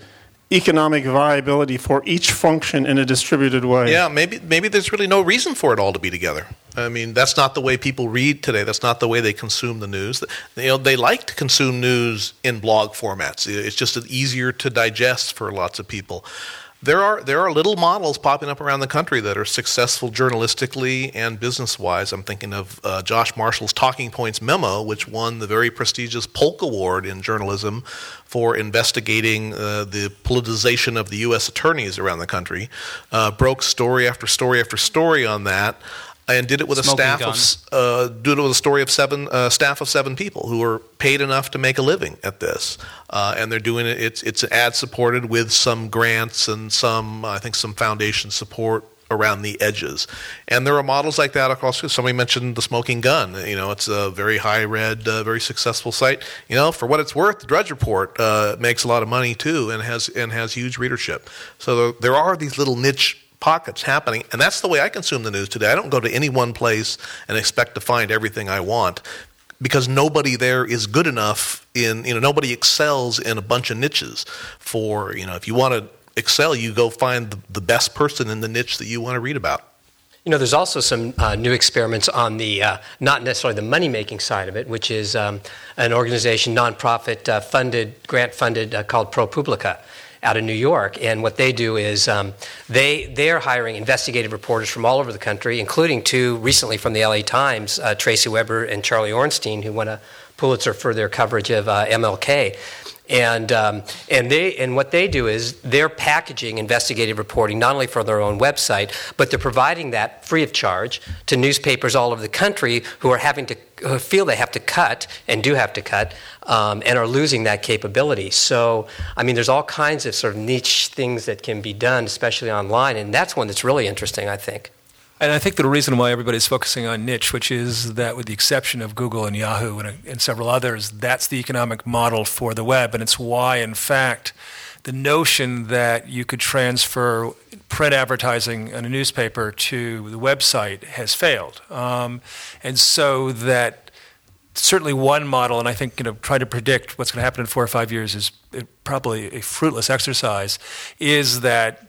economic viability for each function in a distributed way. Yeah, maybe maybe there's really no reason for it all to be together. I mean, that's not the way people read today. That's not the way they consume the news. You know, they like to consume news in blog formats. It's just easier to digest for lots of people. There are there are little models popping up around the country that are successful journalistically and business-wise. I'm thinking of uh, Josh Marshall's Talking Points memo, which won the very prestigious Polk Award in journalism for investigating uh, the politicization of the U S attorneys around the country. Uh, broke story after story after story on that. And did it with Smoking a staff gun. of uh, did it with a story of seven uh, staff of seven people who are paid enough to make a living at this, uh, and they're doing it. It's it's ad supported with some grants and some I think some foundation support around the edges. And there are models like that across. Somebody mentioned the Smoking Gun. You know, it's a very high read, uh, very successful site. You know, for what it's worth, the Drudge Report uh, makes a lot of money too, and has and has huge readership. So there are these little niche pockets happening, and that's the way I consume the news today. I don't go to any one place and expect to find everything I want, because nobody there is good enough in, you know, nobody excels in a bunch of niches. For, you know, if you want to excel, you go find the, the best person in the niche that you want to read about. You know, there's also some uh, new experiments on the, uh, not necessarily the money-making side of it, which is um, an organization, nonprofit uh, funded, grant-funded, uh, called ProPublica, out of New York. And what they do is um, they, they're hiring investigative reporters from all over the country, including two recently from the L A Times, uh, Tracy Weber and Charlie Ornstein, who won a Pulitzer for their coverage of uh, M L K. And um, and they and what they do is they're packaging investigative reporting not only for their own website, but they're providing that free of charge to newspapers all over the country who are having to who feel they have to cut and do have to cut um, and are losing that capability. So I mean, there's all kinds of sort of niche things that can be done, especially online, and that's one that's really interesting, I think. And I think the reason why everybody's focusing on niche, which is that with the exception of Google and Yahoo and, and several others, that's the economic model for the web. And it's why, in fact, the notion that you could transfer print advertising in a newspaper to the website has failed. Um, and so that certainly one model, and I think, you know, trying to predict what's going to happen in four or five years is probably a fruitless exercise, is that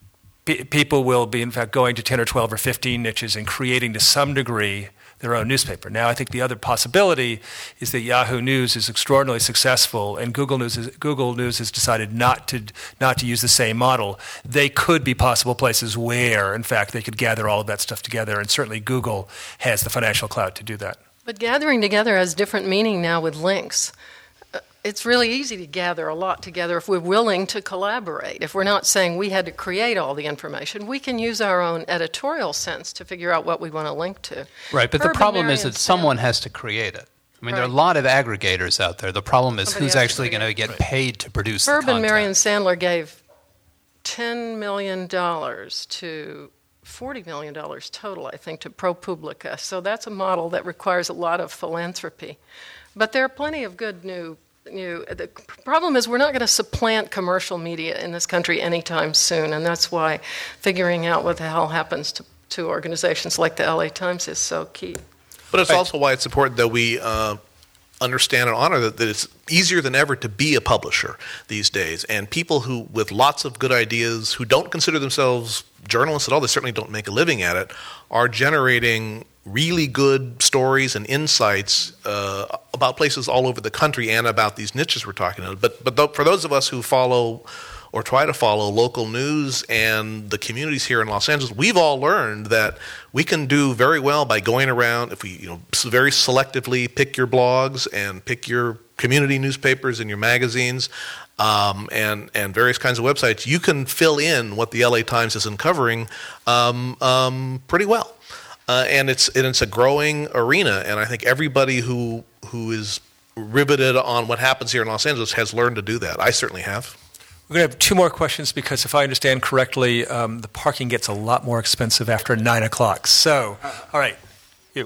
people will be, in fact, going to ten or twelve or fifteen niches and creating to some degree their own newspaper. Now, I think the other possibility is that Yahoo News is extraordinarily successful, and Google News is, Google News has decided not to not to use the same model. They could be possible places where, in fact, they could gather all of that stuff together, and certainly Google has the financial clout to do that. But gathering together has different meaning now with links. It's really easy to gather a lot together if we're willing to collaborate. If we're not saying we had to create all the information, we can use our own editorial sense to figure out what we want to link to. Right, but Herb the problem and is that someone has to create it. I mean, Right. there are a lot of aggregators out there. The problem is Somebody who's has to actually going to get paid to produce Herb the and content. Marion Sandler gave ten million dollars to forty million dollars total, I think, to ProPublica. So that's a model that requires a lot of philanthropy. But there are plenty of good new New, the problem is we're not going to supplant commercial media in this country anytime soon, and that's why figuring out what the hell happens to, to organizations like the L A Times is so key. But it's also why it's important that we uh, understand and honor that, that it's easier than ever to be a publisher these days. And people who, with lots of good ideas, who don't consider themselves journalists at all, they certainly don't make a living at it, are generating really good stories and insights uh, about places all over the country and about these niches we're talking about. But but th- for those of us who follow or try to follow local news and the communities here in Los Angeles, we've all learned that we can do very well by going around, if we you know very selectively pick your blogs and pick your community newspapers and your magazines um, and, and various kinds of websites, you can fill in what the L A Times isn't covering um, um, pretty well. Uh, and it's and it's a growing arena, and I think everybody who who is riveted on what happens here in Los Angeles has learned to do that. I certainly have. We're going to have two more questions because, if I understand correctly, um, the parking gets a lot more expensive after nine o'clock. So, all right, you.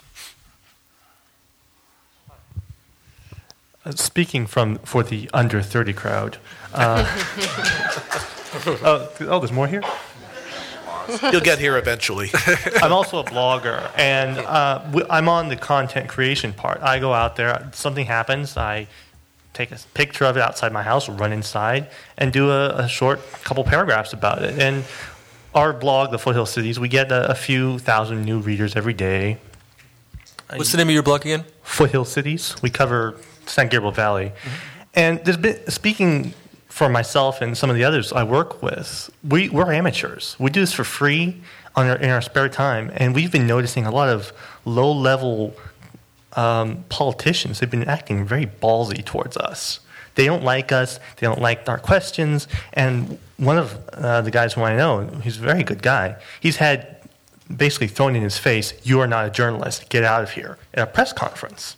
Uh, speaking from for the under thirty crowd. Uh, oh, oh, there's more here? You'll get here eventually. I'm also a blogger, and uh, I'm on the content creation part. I go out there, something happens, I take a picture of it outside my house, run inside, and do a, a short couple paragraphs about it. And our blog, The Foothill Cities, we get a, a few thousand new readers every day. What's the name of your blog again? Foothill Cities. We cover San Gabriel Valley. Mm-hmm. And there's been, speaking for myself and some of the others I work with, we, we're amateurs. We do this for free on our, in our spare time, and we've been noticing a lot of low-level um, politicians. They've been acting very ballsy towards us. They don't like us. They don't like our questions. And one of uh, the guys who I know, he's a very good guy, he's had basically thrown in his face, "You are not a journalist. Get out of here," at a press conference.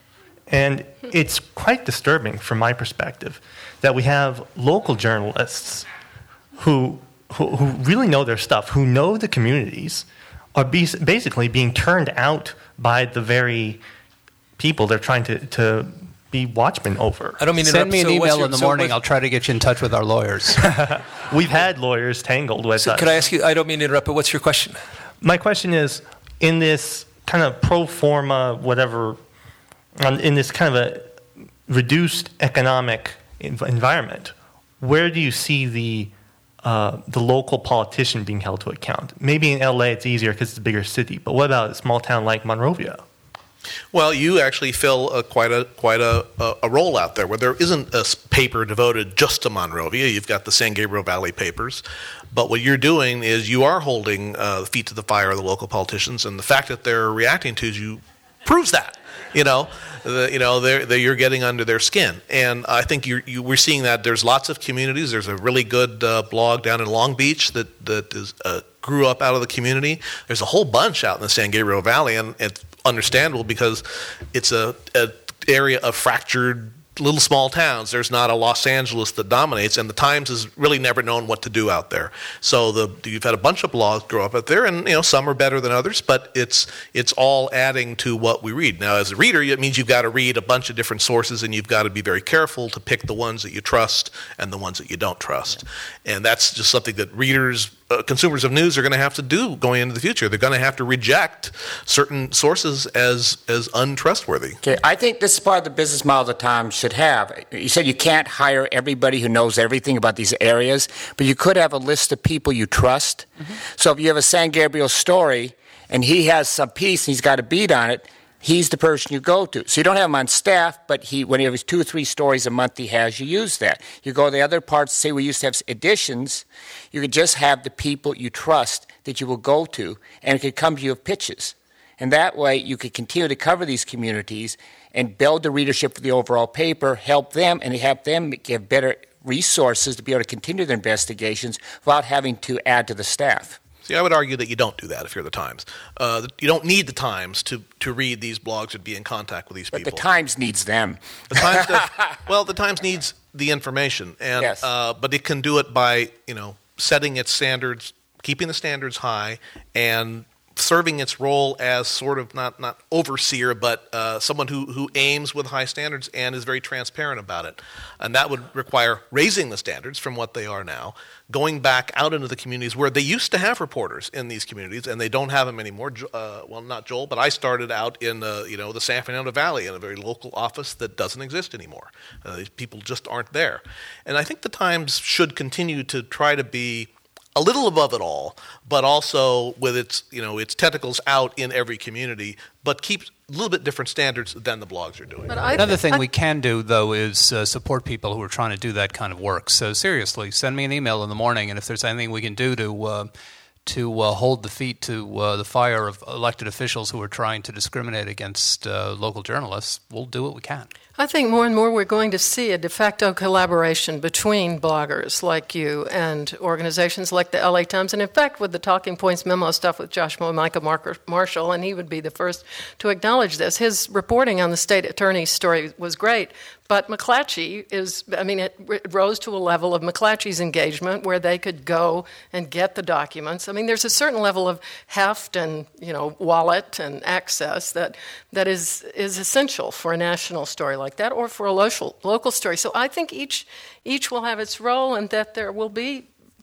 And it's quite disturbing from my perspective that we have local journalists who, who, who really know their stuff, who know the communities, are be, basically being turned out by the very people they're trying to, to be watchmen over. I don't mean to Send me an so email your, in the so morning. I'll try to get you in touch with our lawyers. We've had lawyers tangled with so us. Could I ask you, I don't mean to interrupt, but what's your question? My question is, in this kind of pro forma, whatever, um, in this kind of a reduced economic env- environment, where do you see the uh, the local politician being held to account? Maybe in L A it's easier because it's a bigger city, but what about a small town like Monrovia? Well, you actually fill a, quite a quite a, a role out there where there isn't a paper devoted just to Monrovia. You've got the San Gabriel Valley papers, but what you're doing is you are holding uh, the feet to the fire of the local politicians, and the fact that they're reacting to you proves that. You know, the, you know, they're, they're, you're getting under their skin, and I think you're, you, we're seeing that. There's lots of communities. There's a really good uh, blog down in Long Beach that that is uh, grew up out of the community. There's a whole bunch out in the San Gabriel Valley, and it's understandable because it's a, a area of fractured little small towns. There's not a Los Angeles that dominates, and the Times has really never known what to do out there. So the you've had a bunch of blogs grow up out there, and you know some are better than others, but it's it's all adding to what we read. Now, as a reader, it means you've got to read a bunch of different sources, and you've got to be very careful to pick the ones that you trust and the ones that you don't trust. And that's just something that readers, Uh, consumers of news are going to have to do going into the future. They're going to have to reject certain sources as as untrustworthy. Okay, I think this is part of the business model the Times should have. You said you can't hire everybody who knows everything about these areas, but you could have a list of people you trust. Mm-hmm. So if you have a San Gabriel story and he has some piece and he's got a beat on it, he's the person you go to. So you don't have him on staff, but he, when he has two or three stories a month he has, you use that. You go to the other parts, say we used to have editions, you could just have the people you trust that you will go to, and it could come to you with pitches. And that way you could continue to cover these communities and build the readership for the overall paper, help them, and help them give better resources to be able to continue their investigations without having to add to the staff. See, I would argue that you don't do that if you're the Times. Uh, you don't need the Times to, to read these blogs and be in contact with these but people. But the Times needs them. The Times does, well, the Times needs the information, and yes. uh, but it can do it by you know setting its standards, keeping the standards high, and serving its role as sort of not not overseer, but uh, someone who, who aims with high standards and is very transparent about it. And that would require raising the standards from what they are now, going back out into the communities where they used to have reporters in these communities, and they don't have them anymore. Uh, well, not Joel, but I started out in uh, you know the San Fernando Valley in a very local office that doesn't exist anymore. Uh, these people just aren't there. And I think the Times should continue to try to be a little above it all, but also with its, you know, its tentacles out in every community, but keep a little bit different standards than the blogs are doing. Another thing we can do, though, is uh, support people who are trying to do that kind of work. So seriously, send me an email in the morning, and if there's anything we can do to uh, to uh, hold the feet to uh, the fire of elected officials who are trying to discriminate against uh, local journalists, we'll do what we can. I think more and more we're going to see a de facto collaboration between bloggers like you and organizations like the L A Times. And in fact, with the Talking Points memo stuff with Joshua Micah Marshall, and he would be the first to acknowledge this, his reporting on the state attorney's story was great. But McClatchy is, I mean, it rose to a level of McClatchy's engagement where they could go and get the documents. I mean, there's a certain level of heft and, you know, wallet and access that that is is essential for a national story like that or for a local local story. So I think each each will have its role, and that there will be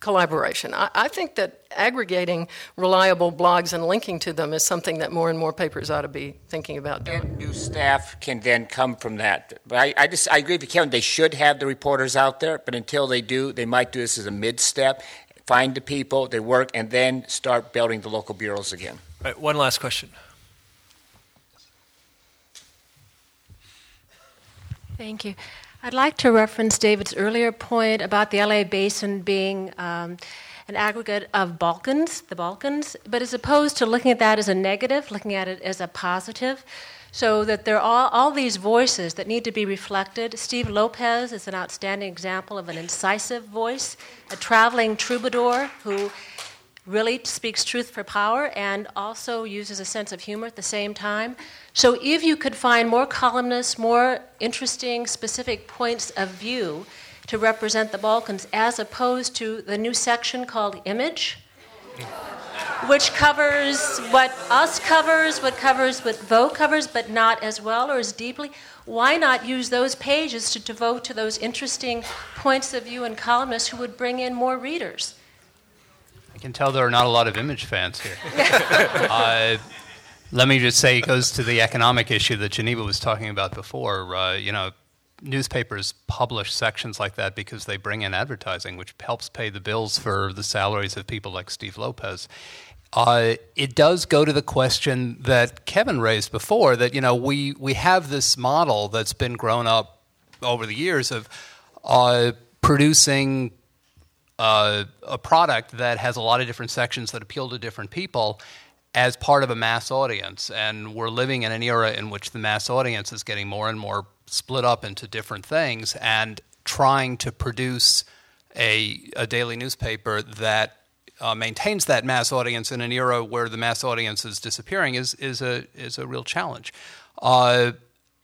collaboration. I, I think that aggregating reliable blogs and linking to them is something that more and more papers ought to be thinking about doing. And new staff can then come from that. But I, I just I agree with Kevin. They should have the reporters out there, but until they do, they might do this as a mid-step. Find the people, they work, and then start building the local bureaus again. All right, one last question. Thank you. I'd like to reference David's earlier point about the L A Basin being um, an aggregate of Balkans, the Balkans, but as opposed to looking at that as a negative, looking at it as a positive, so that there are all these voices that need to be reflected. Steve Lopez is an outstanding example of an incisive voice, a traveling troubadour who really speaks truth for power and also uses a sense of humor at the same time. So if you could find more columnists, more interesting, specific points of view to represent the Balkans, as opposed to the new section called Image, which covers what Us covers, what covers what Vogue covers, but not as well or as deeply. Why not use those pages to devote to those interesting points of view and columnists who would bring in more readers? I can tell there are not a lot of Image fans here. uh, let me just say, it goes to the economic issue that Geneva was talking about before. Uh, you know, newspapers publish sections like that because they bring in advertising, which helps pay the bills for the salaries of people like Steve Lopez. Uh, it does go to the question that Kevin raised before, that, you know, we, we have this model that's been grown up over the years of uh, producing uh, a product that has a lot of different sections that appeal to different people as part of a mass audience. And we're living in an era in which the mass audience is getting more and more split up into different things, and trying to produce a, a daily newspaper that uh, maintains that mass audience in an era where the mass audience is disappearing is is a is a real challenge. Uh,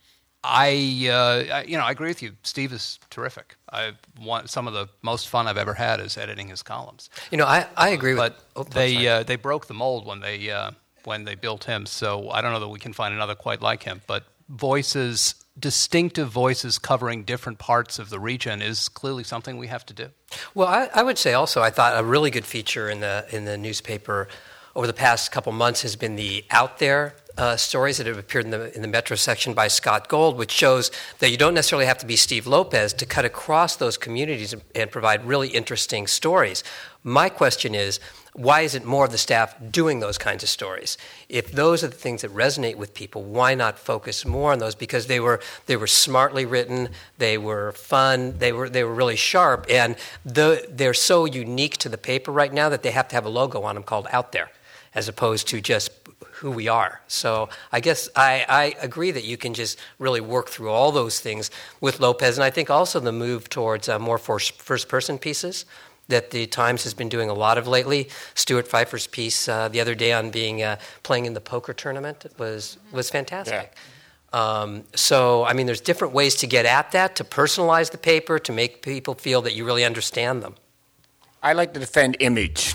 I, uh, I you know I agree with you. Steve is terrific. I want some of the most fun I've ever had is editing his columns. You know, I, I agree but with. Oh, they uh, they broke the mold when they uh, when they built him. So I don't know that we can find another quite like him. But voices, distinctive voices covering different parts of the region is clearly something we have to do. Well, I, I would say also I thought a really good feature in the in the newspaper over the past couple months has been the Out There uh, stories that have appeared in the in the Metro section by Scott Gold, which shows that you don't necessarily have to be Steve Lopez to cut across those communities and, and provide really interesting stories. My question is, why isn't more of the staff doing those kinds of stories? If those are the things that resonate with people, why not focus more on those? Because they were they were smartly written, they were fun, they were they were really sharp, and the, they're so unique to the paper right now that they have to have a logo on them called Out There, as opposed to just who we are. So I guess I, I agree that you can just really work through all those things with Lopez, and I think also the move towards uh, more first-person pieces that the Times has been doing a lot of lately. Stuart Pfeiffer's piece uh, the other day on being uh, playing in the poker tournament was was fantastic. Yeah. Um, so, I mean, there's different ways to get at that, to personalize the paper, to make people feel that you really understand them. I like to defend Image.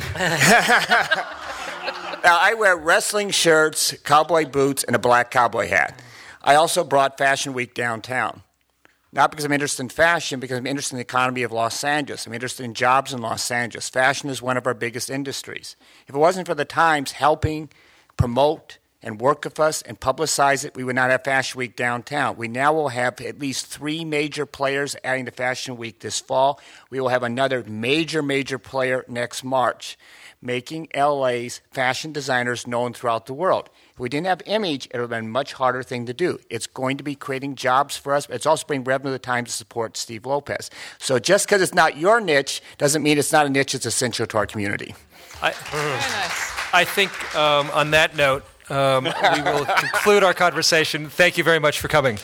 Now, I wear wrestling shirts, cowboy boots, and a black cowboy hat. I also brought Fashion Week downtown. Not because I'm interested in fashion, because I'm interested in the economy of Los Angeles. I'm interested in jobs in Los Angeles. Fashion is one of our biggest industries. If it wasn't for the Times helping promote and work with us and publicize it, we would not have Fashion Week downtown. We now will have at least three major players adding to Fashion Week this fall. We will have another major, major player next March, making L A's fashion designers known throughout the world. If we didn't have Image, it would have been a much harder thing to do. It's going to be creating jobs for us, but it's also bringing revenue to the Times to support Steve Lopez. So just because it's not your niche doesn't mean it's not a niche that's essential to our community. I, I think um, on that note, um, we will conclude our conversation. Thank you very much for coming.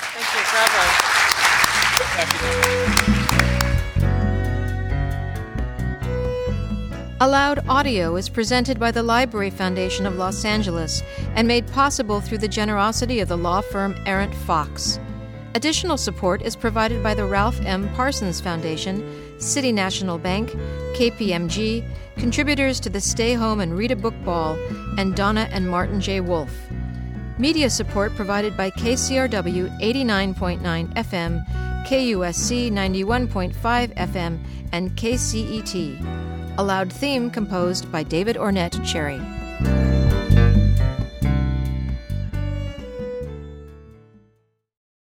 Thank you. Bravo. Allowed Audio is presented by the Library Foundation of Los Angeles and made possible through the generosity of the law firm Arent Fox. Additional support is provided by the Ralph M. Parsons Foundation, City National Bank, K P M G, contributors to the Stay Home and Read a Book Ball, and Donna and Martin J. Wolf. Media support provided by K C R W eighty-nine point nine F M, K U S C ninety-one point five F M, and K C E T. A loud theme composed by David Ornette Cherry.